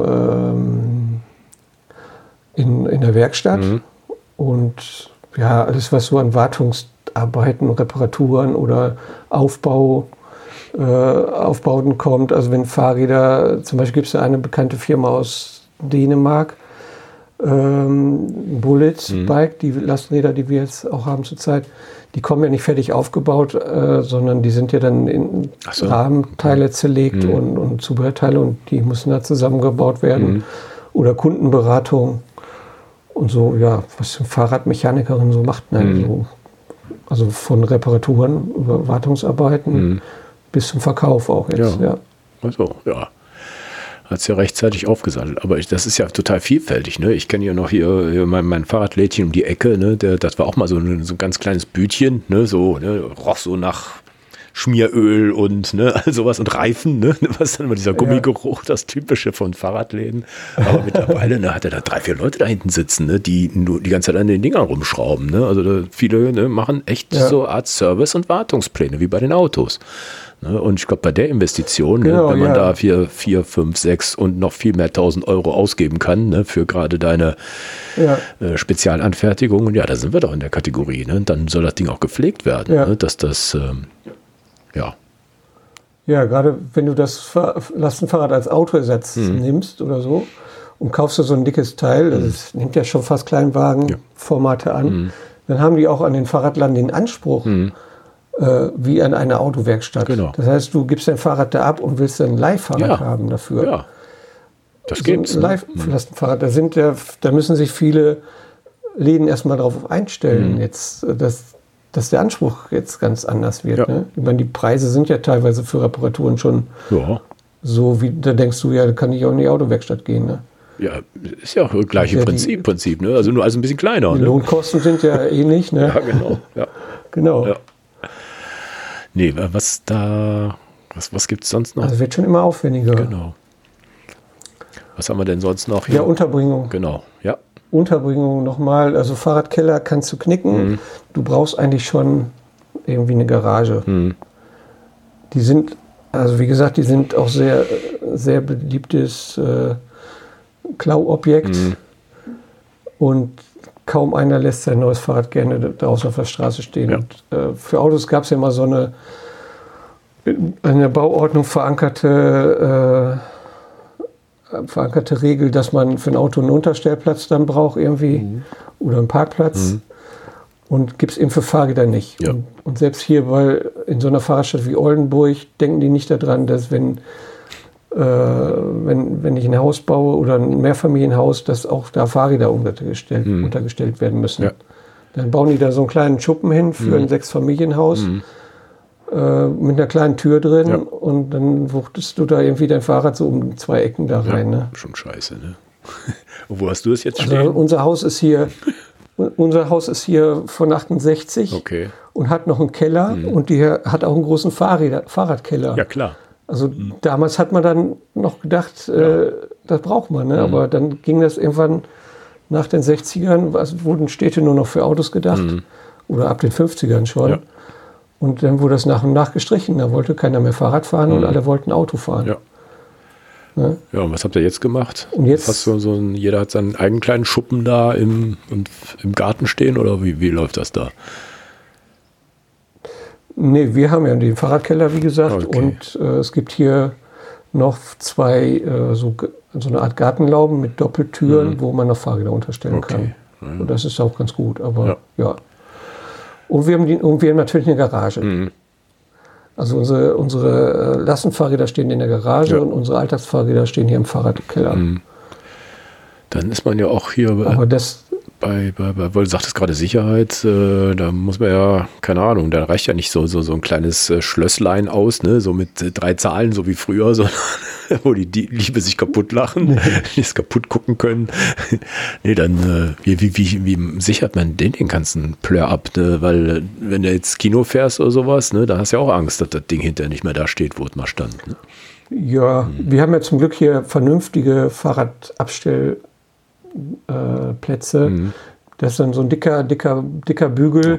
der Werkstatt und ja, alles, was so an Wartungsarbeiten, Reparaturen oder Aufbauten kommt. Also wenn Fahrräder, zum Beispiel gibt es eine bekannte Firma aus Dänemark, Bullet Bike, die Lastenräder, die wir jetzt auch haben zurzeit, die kommen ja nicht fertig aufgebaut, sondern die sind ja dann in Rahmenteile zerlegt und Zubehörteile und die müssen da zusammengebaut werden. Oder Kundenberatung und so, ja, was eine Fahrradmechanikerin so macht. Ne? So, also von Reparaturen über Wartungsarbeiten bis zum Verkauf auch jetzt. Ja. Also, ja. Hat es ja rechtzeitig aufgesattelt. Aber das ist ja total vielfältig. Ne? Ich kenne ja noch hier mein Fahrradlädchen um die Ecke. Ne? Das war auch mal so ein ganz kleines Bütchen. Ne? So, ne? Roch so nach Schmieröl und all sowas und Reifen, ne? Was dann immer dieser Gummigeruch, das Typische von Fahrradläden. Aber mittlerweile hat er da 3, 4 Leute da hinten sitzen, ne? Die nur die ganze Zeit an den Dingern rumschrauben. Ne? Also viele machen echt so Art Service- und Wartungspläne, wie bei den Autos. Ne? Und ich glaube, bei der Investition, wenn man da 4, 5, 6 und noch viel mehr 1.000 Euro ausgeben kann, ne? Für gerade deine Spezialanfertigung, und da sind wir doch in der Kategorie. Ne? Dann soll das Ding auch gepflegt werden, ne? Dass das, Ja, gerade wenn du das Lastenfahrrad als Autoersatz nimmst oder so und kaufst du so ein dickes Teil, das nimmt ja schon fast Kleinwagenformate an, dann haben die auch an den Fahrradladen den Anspruch, wie an einer Autowerkstatt. Genau. Das heißt, du gibst dein Fahrrad da ab und willst ein Leihfahrrad haben dafür. Ja, das gibt's. So ein Lastenfahrrad, da müssen sich viele Läden erstmal darauf einstellen, jetzt, dass der Anspruch jetzt ganz anders wird. Ja. Ne? Ich meine, die Preise sind ja teilweise für Reparaturen schon so, wie da denkst du, da kann ich auch in die Autowerkstatt gehen. Ne? Ja, ist ja auch das gleiche Prinzip, ne? Also nur ein bisschen kleiner. Die Lohnkosten sind ja ähnlich. Ne? Ja, genau. Ja. Genau. Ja. Nee, was gibt es sonst noch? Also wird schon immer aufwendiger. Genau. Was haben wir denn sonst noch hier? Ja, Unterbringung. Genau, ja. Unterbringung nochmal, also Fahrradkeller kannst du knicken. Du brauchst eigentlich schon irgendwie eine Garage. Die sind, also wie gesagt, die sind auch sehr, sehr beliebtes Klauobjekt. Und kaum einer lässt sein neues Fahrrad gerne draußen auf der Straße stehen. Ja. Und, für Autos gab es ja immer so eine in der Bauordnung verankerte Regel, dass man für ein Auto einen Unterstellplatz dann braucht irgendwie oder einen Parkplatz und gibt es eben für Fahrräder nicht. Ja. Und selbst hier, weil in so einer Fahrradstadt wie Oldenburg denken die nicht daran, dass wenn ich ein Haus baue oder ein Mehrfamilienhaus, dass auch da Fahrräder untergestellt werden müssen. Ja. Dann bauen die da so einen kleinen Schuppen hin für ein 6-Familienhaus. Mit einer kleinen Tür drin und dann wuchtest du da irgendwie dein Fahrrad so um 2 Ecken da rein. Ne? Schon scheiße, ne? Wo hast du es jetzt stehen? Also unser Haus ist hier von 68 und hat noch einen Keller und die hat auch einen großen Fahrradkeller. Ja, klar. Also damals hat man dann noch gedacht, das braucht man, ne? Aber dann ging das irgendwann nach den 60ern, wurden Städte nur noch für Autos gedacht oder ab den 50ern schon. Ja. Und dann wurde das nach und nach gestrichen. Da wollte keiner mehr Fahrrad fahren und alle wollten Auto fahren. Ja. Ne? Ja, und was habt ihr jetzt gemacht? Und jetzt hast du jeder hat seinen eigenen kleinen Schuppen da im Garten stehen oder wie läuft das da? Nee, wir haben ja den Fahrradkeller, wie gesagt. Und es gibt hier noch 2 so eine Art Gartenlauben mit Doppeltüren, wo man noch Fahrräder unterstellen kann. Und das ist auch ganz gut. Aber ja. Und wir haben natürlich eine Garage. Also unsere Lastenfahrräder stehen in der Garage und unsere Alltagsfahrräder stehen hier im Fahrradkeller. Dann ist man ja auch hier aber das weil du sagtest gerade Sicherheit, da muss man ja, keine Ahnung, da reicht ja nicht so ein kleines Schlösslein aus, ne, so mit 3 Zahlen, so wie früher, sondern wo die Liebe sich kaputt lachen, die es kaputt gucken können. Nee, dann, wie sichert man den ganzen Plör ab? Ne? Weil, wenn du jetzt Kino fährst oder sowas, ne, da hast du ja auch Angst, dass das Ding hinterher nicht mehr da steht, wo es mal stand. Ne? Ja, wir haben ja zum Glück hier vernünftige Fahrradabstellplätze. Das ist dann so ein dicker Bügel,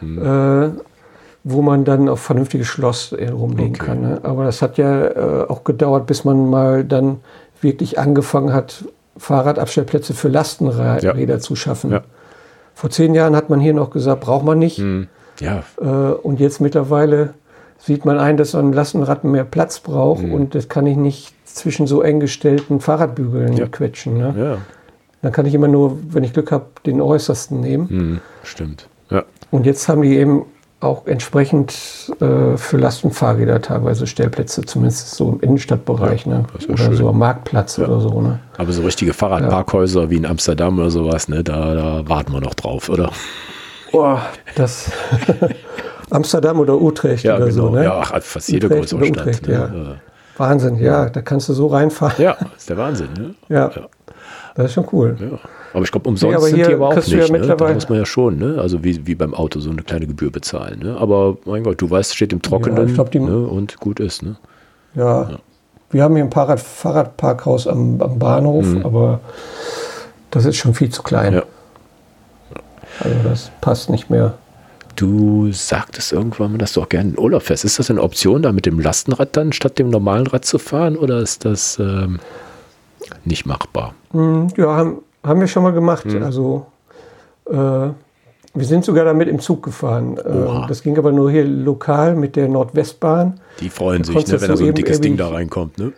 wo man dann auf vernünftiges Schloss rumlegen kann. Ne? Aber das hat ja auch gedauert, bis man mal dann wirklich angefangen hat, Fahrradabstellplätze für Lastenräder zu schaffen. Ja. Vor 10 Jahren hat man hier noch gesagt, braucht man nicht. Ja. Und jetzt mittlerweile sieht man ein, dass so ein Lastenrad mehr Platz braucht und das kann ich nicht zwischen so eng gestellten Fahrradbügeln quetschen. Ne? Ja. Dann kann ich immer nur, wenn ich Glück habe, den äußersten nehmen. Stimmt. Ja. Und jetzt haben die eben auch entsprechend für Lastenfahrräder teilweise Stellplätze, zumindest so im Innenstadtbereich, ne? Oder schön. So am Marktplatz oder so. Ne? Aber so richtige Fahrradparkhäuser wie in Amsterdam oder sowas, ne? Da warten wir noch drauf, oder? Boah, das Amsterdam oder Utrecht oder genau. So. Ne? Ja, fast jede größere Stadt. Utrecht, ne? Ja. Wahnsinn, ja, da kannst du so reinfahren. Ja, ist der Wahnsinn. Ne? Ja. Das ist schon cool. Ja. Aber ich glaube, umsonst sind die aber auch nicht. Ne? Da muss man ja schon, ne? Also wie beim Auto so eine kleine Gebühr bezahlen. Ne? Aber mein Gott, du weißt, steht im Trockenen, ich glaub, ne? Und gut ist. Ne? Ja, wir haben hier ein Fahrradparkhaus am Bahnhof, aber das ist schon viel zu klein. Ja. Also das passt nicht mehr. Du sagtest irgendwann mal, dass du auch gerne in Urlaub fährst. Ist das eine Option, da mit dem Lastenrad dann statt dem normalen Rad zu fahren, oder ist das nicht machbar? Ja, haben wir schon mal gemacht. Also wir sind sogar damit im Zug gefahren. Das ging aber nur hier lokal mit der Nordwestbahn. Die freuen sich, ne, wenn da so ein dickes Ding da reinkommt. Ne?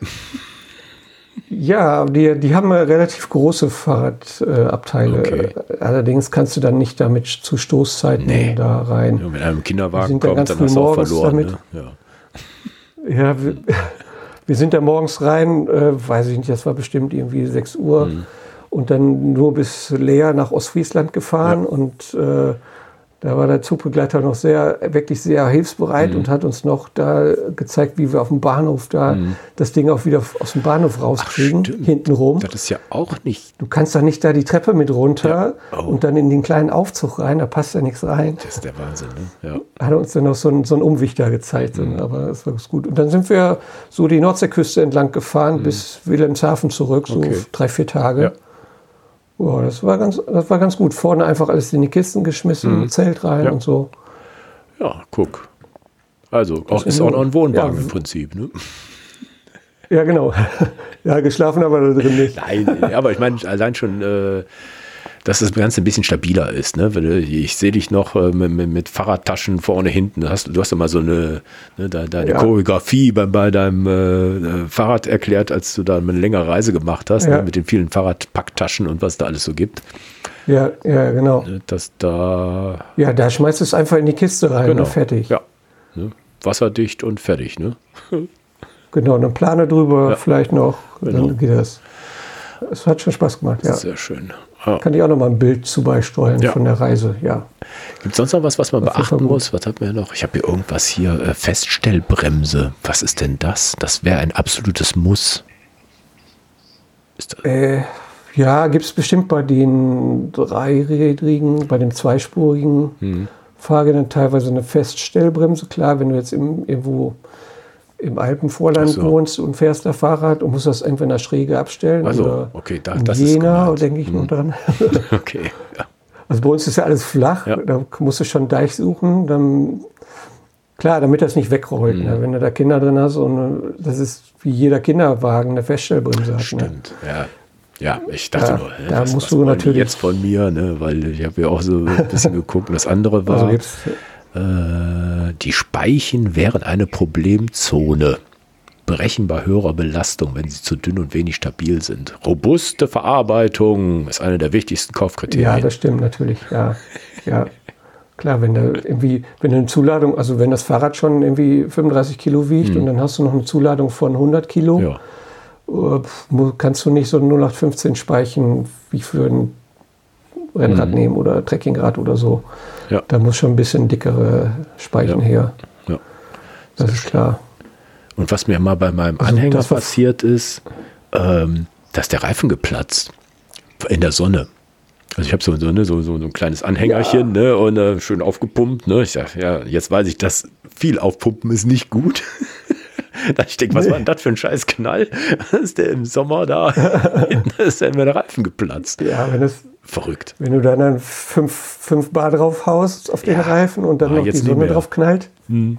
Ja, die haben relativ große Fahrradabteile. Okay. Allerdings kannst du dann nicht damit zu Stoßzeiten da rein. Ja, wenn einem Kinderwagen kommt, dann hast du auch verloren. Ne? Ja, wir sind da morgens rein, weiß ich nicht, das war bestimmt irgendwie 6 Uhr. Und dann nur bis Leer nach Ostfriesland gefahren. Und da war der Zugbegleiter noch wirklich sehr hilfsbereit und hat uns noch da gezeigt, wie wir auf dem Bahnhof das Ding auch wieder aus dem Bahnhof rauskriegen, hintenrum. Das ist ja auch nicht... Du kannst da nicht da die Treppe mit runter und dann in den kleinen Aufzug rein, da passt ja nichts rein. Das ist der Wahnsinn, ne? Ja. Hat uns dann noch so einen Umweg da gezeigt, aber das war ganz gut. Und dann sind wir so die Nordseeküste entlang gefahren bis Wilhelmshaven zurück, so 3-4 Tage. Ja. Oh, das war ganz gut. Vorne einfach alles in die Kisten geschmissen, Zelt rein und so. Ja, guck. Also ist auch noch ein Wohnwagen im Prinzip, ne? Ja, genau. Ja, geschlafen aber da drin nicht. Nein, aber ich meine, allein schon, dass das Ganze ein bisschen stabiler ist. Ne? Ich sehe dich noch mit Fahrradtaschen vorne, hinten. Du hast ja mal so eine Choreografie bei deinem Fahrrad erklärt, als du da eine längere Reise gemacht hast, ne? Mit den vielen Fahrradpacktaschen und was da alles so gibt. Ja, genau. Da schmeißt es einfach in die Kiste rein und fertig. Ja. Ne? Wasserdicht und fertig. Ne? Genau, eine Plane drüber vielleicht noch. Genau. Dann geht das. Es hat schon Spaß gemacht, ja. Sehr schön. Kann ich auch noch mal ein Bild zu beisteuern von der Reise, ja. Gibt es sonst noch was man beachten muss? Was hat man noch? Ich habe hier irgendwas hier, Feststellbremse. Was ist denn das? Das wäre ein absolutes Muss. Ist das? Gibt es bestimmt bei den dreirädrigen, bei den zweispurigen Fahrrädern teilweise eine Feststellbremse. Klar, wenn du jetzt irgendwo im Alpenvorland wohnst und fährst da Fahrrad und musst das entweder in der Schräge abstellen oder das in Jena, denke ich nur dran. Okay, ja. Also bei uns ist ja alles flach, da musst du schon einen Deich suchen, dann klar, damit das nicht wegrollt. Ne? Wenn du da Kinder drin hast und das ist wie jeder Kinderwagen eine Feststellbremse hat. Stimmt, ne? Ja, ich dachte nur, da musst du natürlich jetzt von mir, ne? Weil ich habe ja auch so ein bisschen geguckt und das andere war... Also die Speichen wären eine Problemzone. Brechen bei höherer Belastung, wenn sie zu dünn und wenig stabil sind. Robuste Verarbeitung ist eine der wichtigsten Kaufkriterien. Ja, das stimmt natürlich. Ja. Klar, wenn du eine Zuladung, also wenn das Fahrrad schon irgendwie 35 Kilo wiegt und dann hast du noch eine Zuladung von 100 Kilo, kannst du nicht so ein 0815 Speichen wie für ein Rennrad nehmen oder Trekkingrad oder so. Ja. Da muss schon ein bisschen dickere Speichen her. Ja. Das ist klar. Und was mir mal bei meinem Anhänger passiert ist, dass der Reifen geplatzt in der Sonne. Also ich habe so ein kleines Anhängerchen, ne, und schön aufgepumpt. Ne. Ich sage, jetzt weiß ich, dass viel aufpumpen ist nicht gut. Ich denke, was war denn das für ein scheiß Knall? Ist der im Sommer da? Ist dann der Reifen geplatzt. Ja, verrückt. Wenn du dann 5 Bar drauf haust auf den Reifen und dann noch die Sonne drauf knallt, dann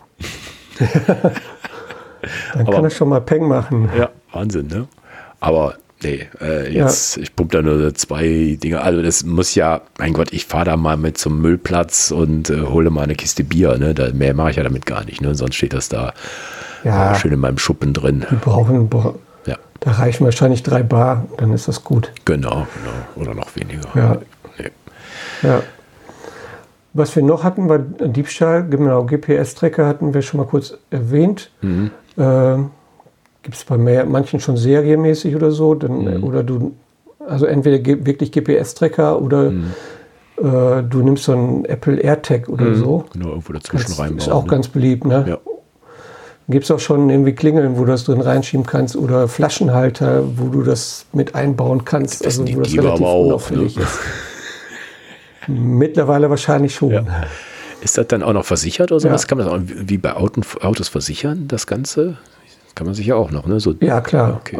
kann das schon mal Peng machen. Ja, Wahnsinn, ne? Aber nee, ich pumpe da nur 2 Dinge. Also das muss ja, mein Gott, ich fahre da mal mit zum Müllplatz und hole mal eine Kiste Bier. Ne? Mehr mache ich ja damit gar nicht. Ne? Sonst steht das da schön in meinem Schuppen drin. Wir brauchen da reichen wahrscheinlich 3 Bar, dann ist das gut. Genau. Oder noch weniger. Ja. Nee. Ja. Was wir noch hatten, war Diebstahl. Genau, GPS-Tracker hatten wir schon mal kurz erwähnt. Gibt es bei manchen schon serienmäßig oder so. Also entweder wirklich GPS-Tracker oder du nimmst so einen Apple AirTag oder so. Genau, irgendwo dazwischen reinbauen. Ist auch ganz beliebt, ne? Ja. Gibt es auch schon irgendwie Klingeln, wo du das drin reinschieben kannst oder Flaschenhalter, wo du das mit einbauen kannst, also wo das relativ unauffällig ist. Mittlerweile wahrscheinlich schon. Ja. Ist das dann auch noch versichert oder sowas? Ja. Kann man das auch wie bei Autos versichern, das Ganze? Das kann man sich ja auch noch, ne? So, ja, klar. Okay.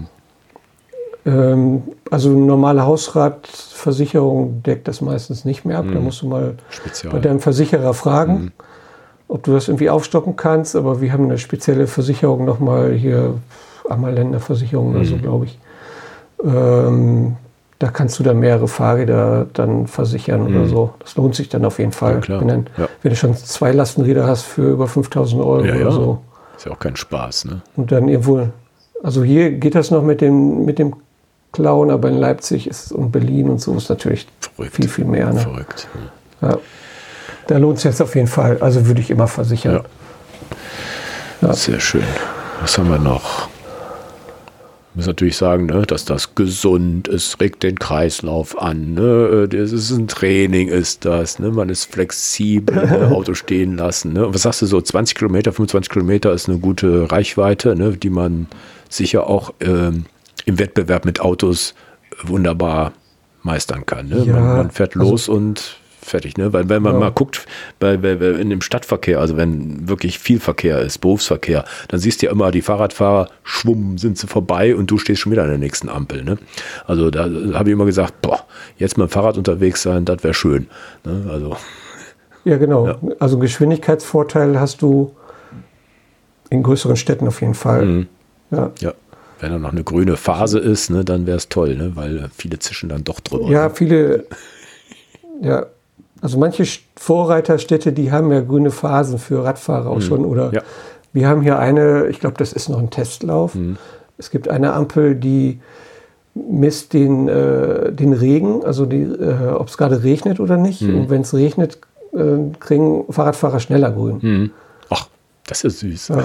Also normale Hausratversicherung deckt das meistens nicht mehr ab. Da musst du mal bei deinem Versicherer fragen, ob du das irgendwie aufstocken kannst. Aber wir haben eine spezielle Versicherung nochmal hier, Ammerländer-Versicherung oder so, glaube ich. Da kannst du dann mehrere Fahrräder dann versichern oder so. Das lohnt sich dann auf jeden Fall. Ja, wenn du schon 2 Lastenräder hast für über 5.000 € oder so. Ist ja auch kein Spaß, ne? Und dann irgendwo, also hier geht das noch mit dem Klauen, aber in Leipzig und Berlin und so ist natürlich viel, viel mehr. Ne? Verrückt. Ja. Da lohnt es jetzt auf jeden Fall. Also würde ich immer versichern. Ja. Sehr schön. Was haben wir noch? Ich muss natürlich sagen, ne, dass das gesund ist, regt den Kreislauf an. Ne? Das ist ein Training, ist das. Ne? Man ist flexibel, Auto stehen lassen. Ne? Was sagst du so? 20 Kilometer, 25 Kilometer ist eine gute Reichweite, ne? Die man sicher auch im Wettbewerb mit Autos wunderbar meistern kann. Ne? Ja, man fährt los und fertig. Ne? Weil wenn man mal guckt, in dem Stadtverkehr, also wenn wirklich viel Verkehr ist, Berufsverkehr, dann siehst du ja immer, die Fahrradfahrer, schwumm, sind sie vorbei und du stehst schon wieder an der nächsten Ampel. Ne? Also da habe ich immer gesagt, jetzt mit dem Fahrrad unterwegs sein, das wäre schön. Ne? Also, ja, genau. Ja. Also Geschwindigkeitsvorteil hast du in größeren Städten auf jeden Fall. Mhm. Ja. Wenn da noch eine grüne Phase ist, ne, dann wäre es toll, ne, weil viele zischen dann doch drüber. Ja, viele, also manche Vorreiterstädte, die haben ja grüne Phasen für Radfahrer auch schon. Oder wir haben hier eine, ich glaube, das ist noch ein Testlauf. Es gibt eine Ampel, die misst den Regen, also ob es gerade regnet oder nicht. Und wenn es regnet, kriegen Fahrradfahrer schneller grün. Ach, das ist süß. Ja.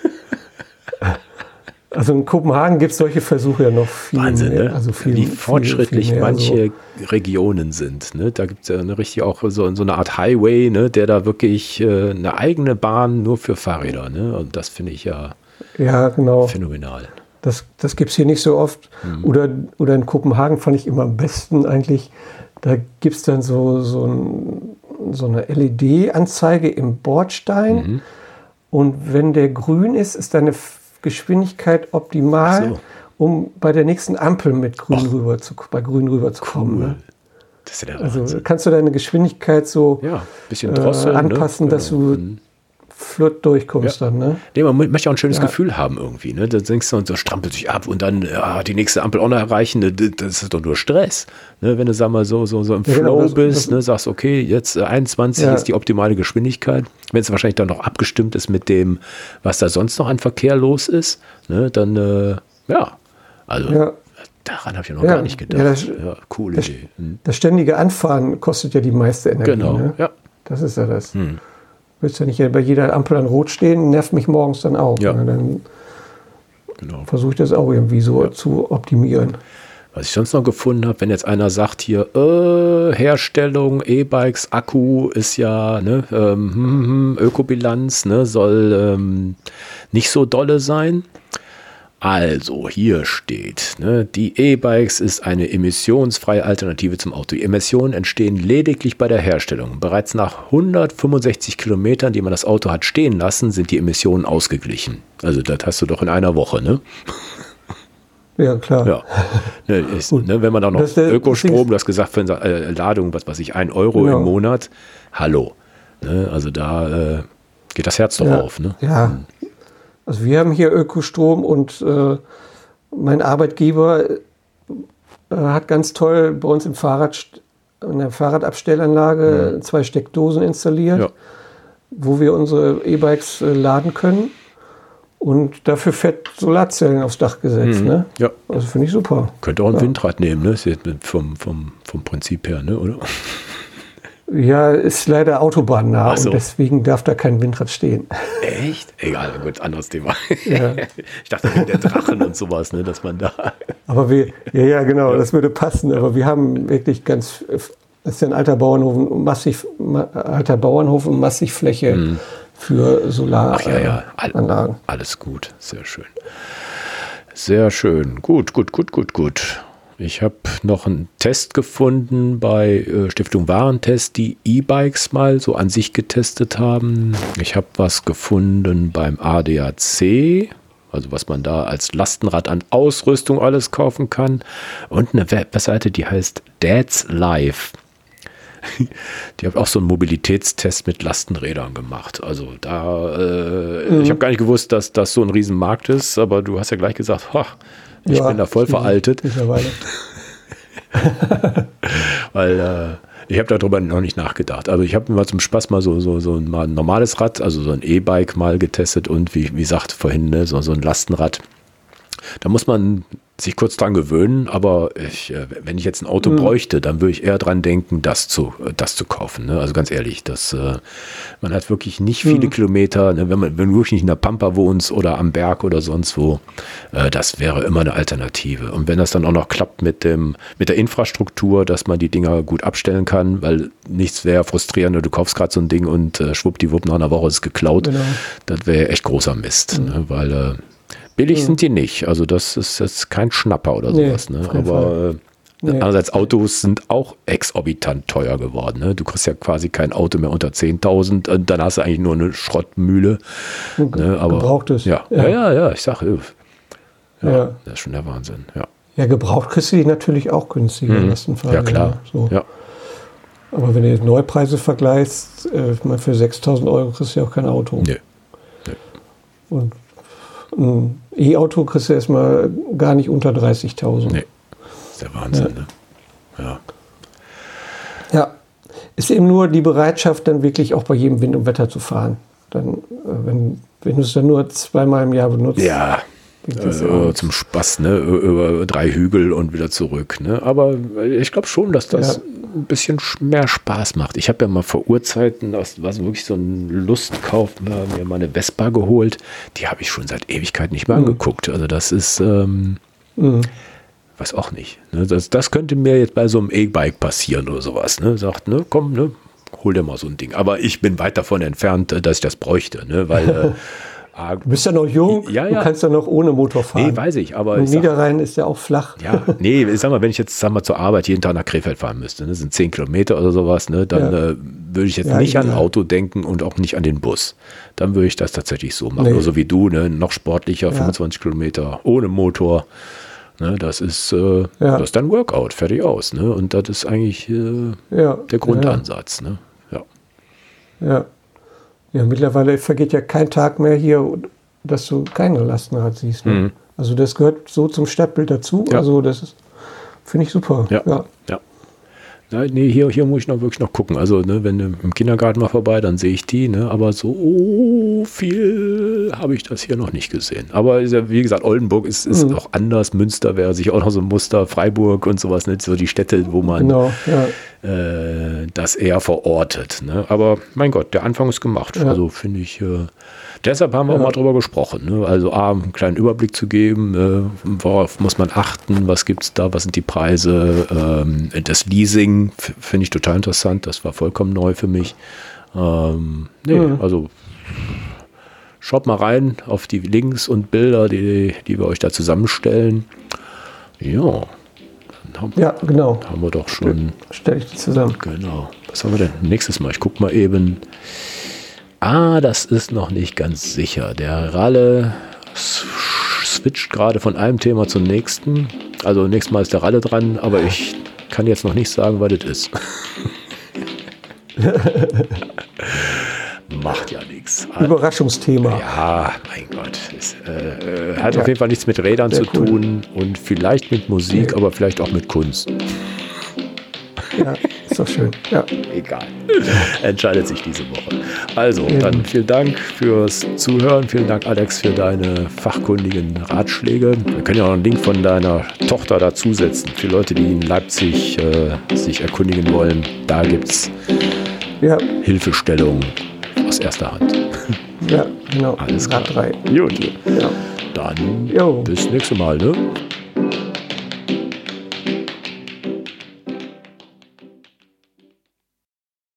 Also in Kopenhagen gibt es solche Versuche ja noch viel Wahnsinn, mehr. Ne? Also wie fortschrittlich manche Regionen sind. Ne? Da gibt es ja richtig auch so eine Art Highway, ne? Der da wirklich eine eigene Bahn nur für Fahrräder. Ne? Und das finde ich ja genau. Phänomenal. Das gibt es hier nicht so oft. Oder in Kopenhagen fand ich immer am besten eigentlich, da gibt es dann so eine LED-Anzeige im Bordstein. Und wenn der grün ist deine Geschwindigkeit optimal, um bei der nächsten Ampel mit grün rüberzukommen. Cool. Ne? Das ist ja der Wahnsinn. Also kannst du deine Geschwindigkeit so bisschen drosseln, anpassen, dass du flott durchkommst dann. Ne? Nee, man möchte auch ein schönes Gefühl haben irgendwie. Ne? Da denkst du und so strampelt sich ab und dann die nächste Ampel auch noch erreichen. Das ist doch nur Stress. Ne? Wenn du, sag mal, so im Flow bist, ne? Sagst, okay, jetzt 21 ist die optimale Geschwindigkeit. Wenn es wahrscheinlich dann noch abgestimmt ist mit dem, was da sonst noch an Verkehr los ist, ne? Dann, daran habe ich ja noch gar nicht gedacht. Coole Idee. Das ständige Anfahren kostet ja die meiste Energie. Genau, ne? Das ist ja das. Willst ja nicht bei jeder Ampel an Rot stehen, nervt mich morgens dann auch. Ja. Ne? Dann versuche ich das auch irgendwie so zu optimieren. Was ich sonst noch gefunden habe, wenn jetzt einer sagt hier, Herstellung, E-Bikes, Akku ist ja, ne, Ökobilanz, ne, soll nicht so dolle sein. Also hier steht, ne, die E-Bikes ist eine emissionsfreie Alternative zum Auto. Die Emissionen entstehen lediglich bei der Herstellung. Bereits nach 165 Kilometern, die man das Auto hat stehen lassen, sind die Emissionen ausgeglichen. Also das hast du doch in einer Woche, ne? Ja, klar. Ja. Ne, wenn man auch noch Ökostrom, du hast gesagt, für eine Ladung, was weiß ich, 1 Euro im Monat, hallo. Ne, also da geht das Herz doch auf. Ne? Ja. Also wir haben hier Ökostrom und mein Arbeitgeber hat ganz toll bei uns in der Fahrradabstellanlage 2 Steckdosen installiert, wo wir unsere E-Bikes laden können. Und dafür fett Solarzellen aufs Dach gesetzt. Ne? Ja. Also finde ich super. Könnte auch ein Windrad nehmen, ne? Vom Prinzip her, ne? Oder? Ja, ist leider autobahnnah so. Und deswegen darf da kein Windrad stehen. Echt? Egal, gut, anderes Thema. Ja. Ich dachte, der Drachen und sowas, ne, dass man da... Aber genau, das würde passen. Aber wir haben wirklich das ist ja ein alter Bauernhof und Massigfläche für Solaranlagen. Alles gut, sehr schön. Sehr schön, gut. Ich habe noch einen Test gefunden bei Stiftung Warentest, die E-Bikes mal so an sich getestet haben. Ich habe was gefunden beim ADAC, also was man da als Lastenrad an Ausrüstung alles kaufen kann. Und eine Webseite, die heißt Dad's Life. Die haben auch so einen Mobilitätstest mit Lastenrädern gemacht. Also ich habe gar nicht gewusst, dass das so ein Riesenmarkt ist, aber du hast ja gleich gesagt, ich bin da voll veraltet. Weil ich habe darüber noch nicht nachgedacht. Also ich habe mir mal zum Spaß mal so ein normales Rad, also so ein E-Bike mal getestet und wie gesagt vorhin, ne, so ein Lastenrad. Da muss man sich kurz dran gewöhnen, aber wenn ich jetzt ein Auto bräuchte, dann würde ich eher dran denken, das zu kaufen. Ne? Also ganz ehrlich, man hat wirklich nicht viele Kilometer, ne? wenn du wirklich nicht in der Pampa wohnst oder am Berg oder sonst wo, das wäre immer eine Alternative. Und wenn das dann auch noch klappt mit der Infrastruktur, dass man die Dinger gut abstellen kann, weil nichts wäre frustrierender, du kaufst gerade so ein Ding und schwuppdiwupp nach einer Woche ist es geklaut, das wäre echt großer Mist, ne? Weil billig sind die nicht, also das ist jetzt kein Schnapper oder sowas. Ne? Aber andererseits Autos sind auch exorbitant teuer geworden. Ne? Du kriegst ja quasi kein Auto mehr unter 10.000 und dann hast du eigentlich nur eine Schrottmühle. Ne? Aber, Gebrauchtes. Ja, ich sage, das ist schon der Wahnsinn. Ja, gebraucht kriegst du die natürlich auch günstiger. Ja, klar. So. Ja. Aber wenn du jetzt Neupreise vergleichst, für 6.000 Euro kriegst du ja auch kein Auto. Nee. Und ein E-Auto kriegst du erstmal gar nicht unter 30.000. Nee, das ist der Wahnsinn. Ne? Ja, ist eben nur die Bereitschaft, dann wirklich auch bei jedem Wind und Wetter zu fahren. Dann, wenn du es dann nur zweimal im Jahr benutzt. Ja, zum Spaß, ne? Über 3 Hügel und wieder zurück. Ne? Aber ich glaube schon, dass das ein bisschen mehr Spaß macht. Ich habe ja mal vor Urzeiten, das war so wirklich so ein Lustkauf, mir mal eine Vespa geholt. Die habe ich schon seit Ewigkeit nicht mehr angeguckt. Also das ist, weiß auch nicht. Ne? Das könnte mir jetzt bei so einem E-Bike passieren oder sowas. Ne? Sagt, ne, komm, ne, hol dir mal so ein Ding. Aber ich bin weit davon entfernt, dass ich das bräuchte, ne? Weil du bist ja noch jung, du kannst ja noch ohne Motor fahren. Nee, weiß ich, aber... Und Niederrhein ist ja auch flach. Ja, nee, ich sag mal, wenn ich jetzt zur Arbeit jeden Tag nach Krefeld fahren müsste, ne, das sind 10 Kilometer oder sowas, ne, dann würde ich jetzt nicht an ein Auto denken und auch nicht an den Bus. Dann würde ich das tatsächlich so machen. Nee. So wie du, ne, noch sportlicher, 25 Kilometer ohne Motor. Ne, das ist dann Workout, fertig aus. Ne, und das ist eigentlich der Grundansatz. Ne? Ja, mittlerweile vergeht ja kein Tag mehr hier, dass du kein Lastenrad siehst. Ne? Also das gehört so zum Stadtbild dazu. Ja. Also das finde ich super. Ja. Nee, hier muss ich wirklich noch gucken. Also wenn du im Kindergarten mal vorbei, dann sehe ich die. Ne? Aber so viel habe ich das hier noch nicht gesehen. Aber ist ja, wie gesagt, Oldenburg ist auch anders. Münster wäre sich auch noch so ein Muster. Freiburg und sowas. Ne? So die Städte, wo man das eher verortet. Ne? Aber mein Gott, der Anfang ist gemacht. Ja. Also finde ich... Deshalb haben wir auch mal drüber gesprochen. Ne? Also einen kleinen Überblick zu geben, worauf muss man achten, was gibt es da, was sind die Preise. Das Leasing finde ich total interessant, das war vollkommen neu für mich. Also schaut mal rein auf die Links und Bilder, die wir euch da zusammenstellen. Ja, genau. Haben wir doch schon. Stelle ich die zusammen. Genau. Was haben wir denn nächstes Mal? Ich gucke mal eben. Das ist noch nicht ganz sicher. Der Ralle switcht gerade von einem Thema zum nächsten. Also nächstes Mal ist der Ralle dran, aber ich kann jetzt noch nicht sagen, was das ist. Macht ja nichts. Überraschungsthema. Ja, mein Gott. Es hat auf jeden Fall nichts mit Rädern zu tun und vielleicht mit Musik, aber vielleicht auch mit Kunst. Ja, ist doch schön. Ja. Egal. Entscheidet sich diese Woche. Also, dann vielen Dank fürs Zuhören. Vielen Dank, Alex, für deine fachkundigen Ratschläge. Wir können ja auch einen Link von deiner Tochter dazusetzen. Für Leute, die in Leipzig sich erkundigen wollen, da gibt es Hilfestellung aus erster Hand. Ja, genau. Alles klar. Rad 3. Gut. Ja. Dann bis nächstes Mal, ne?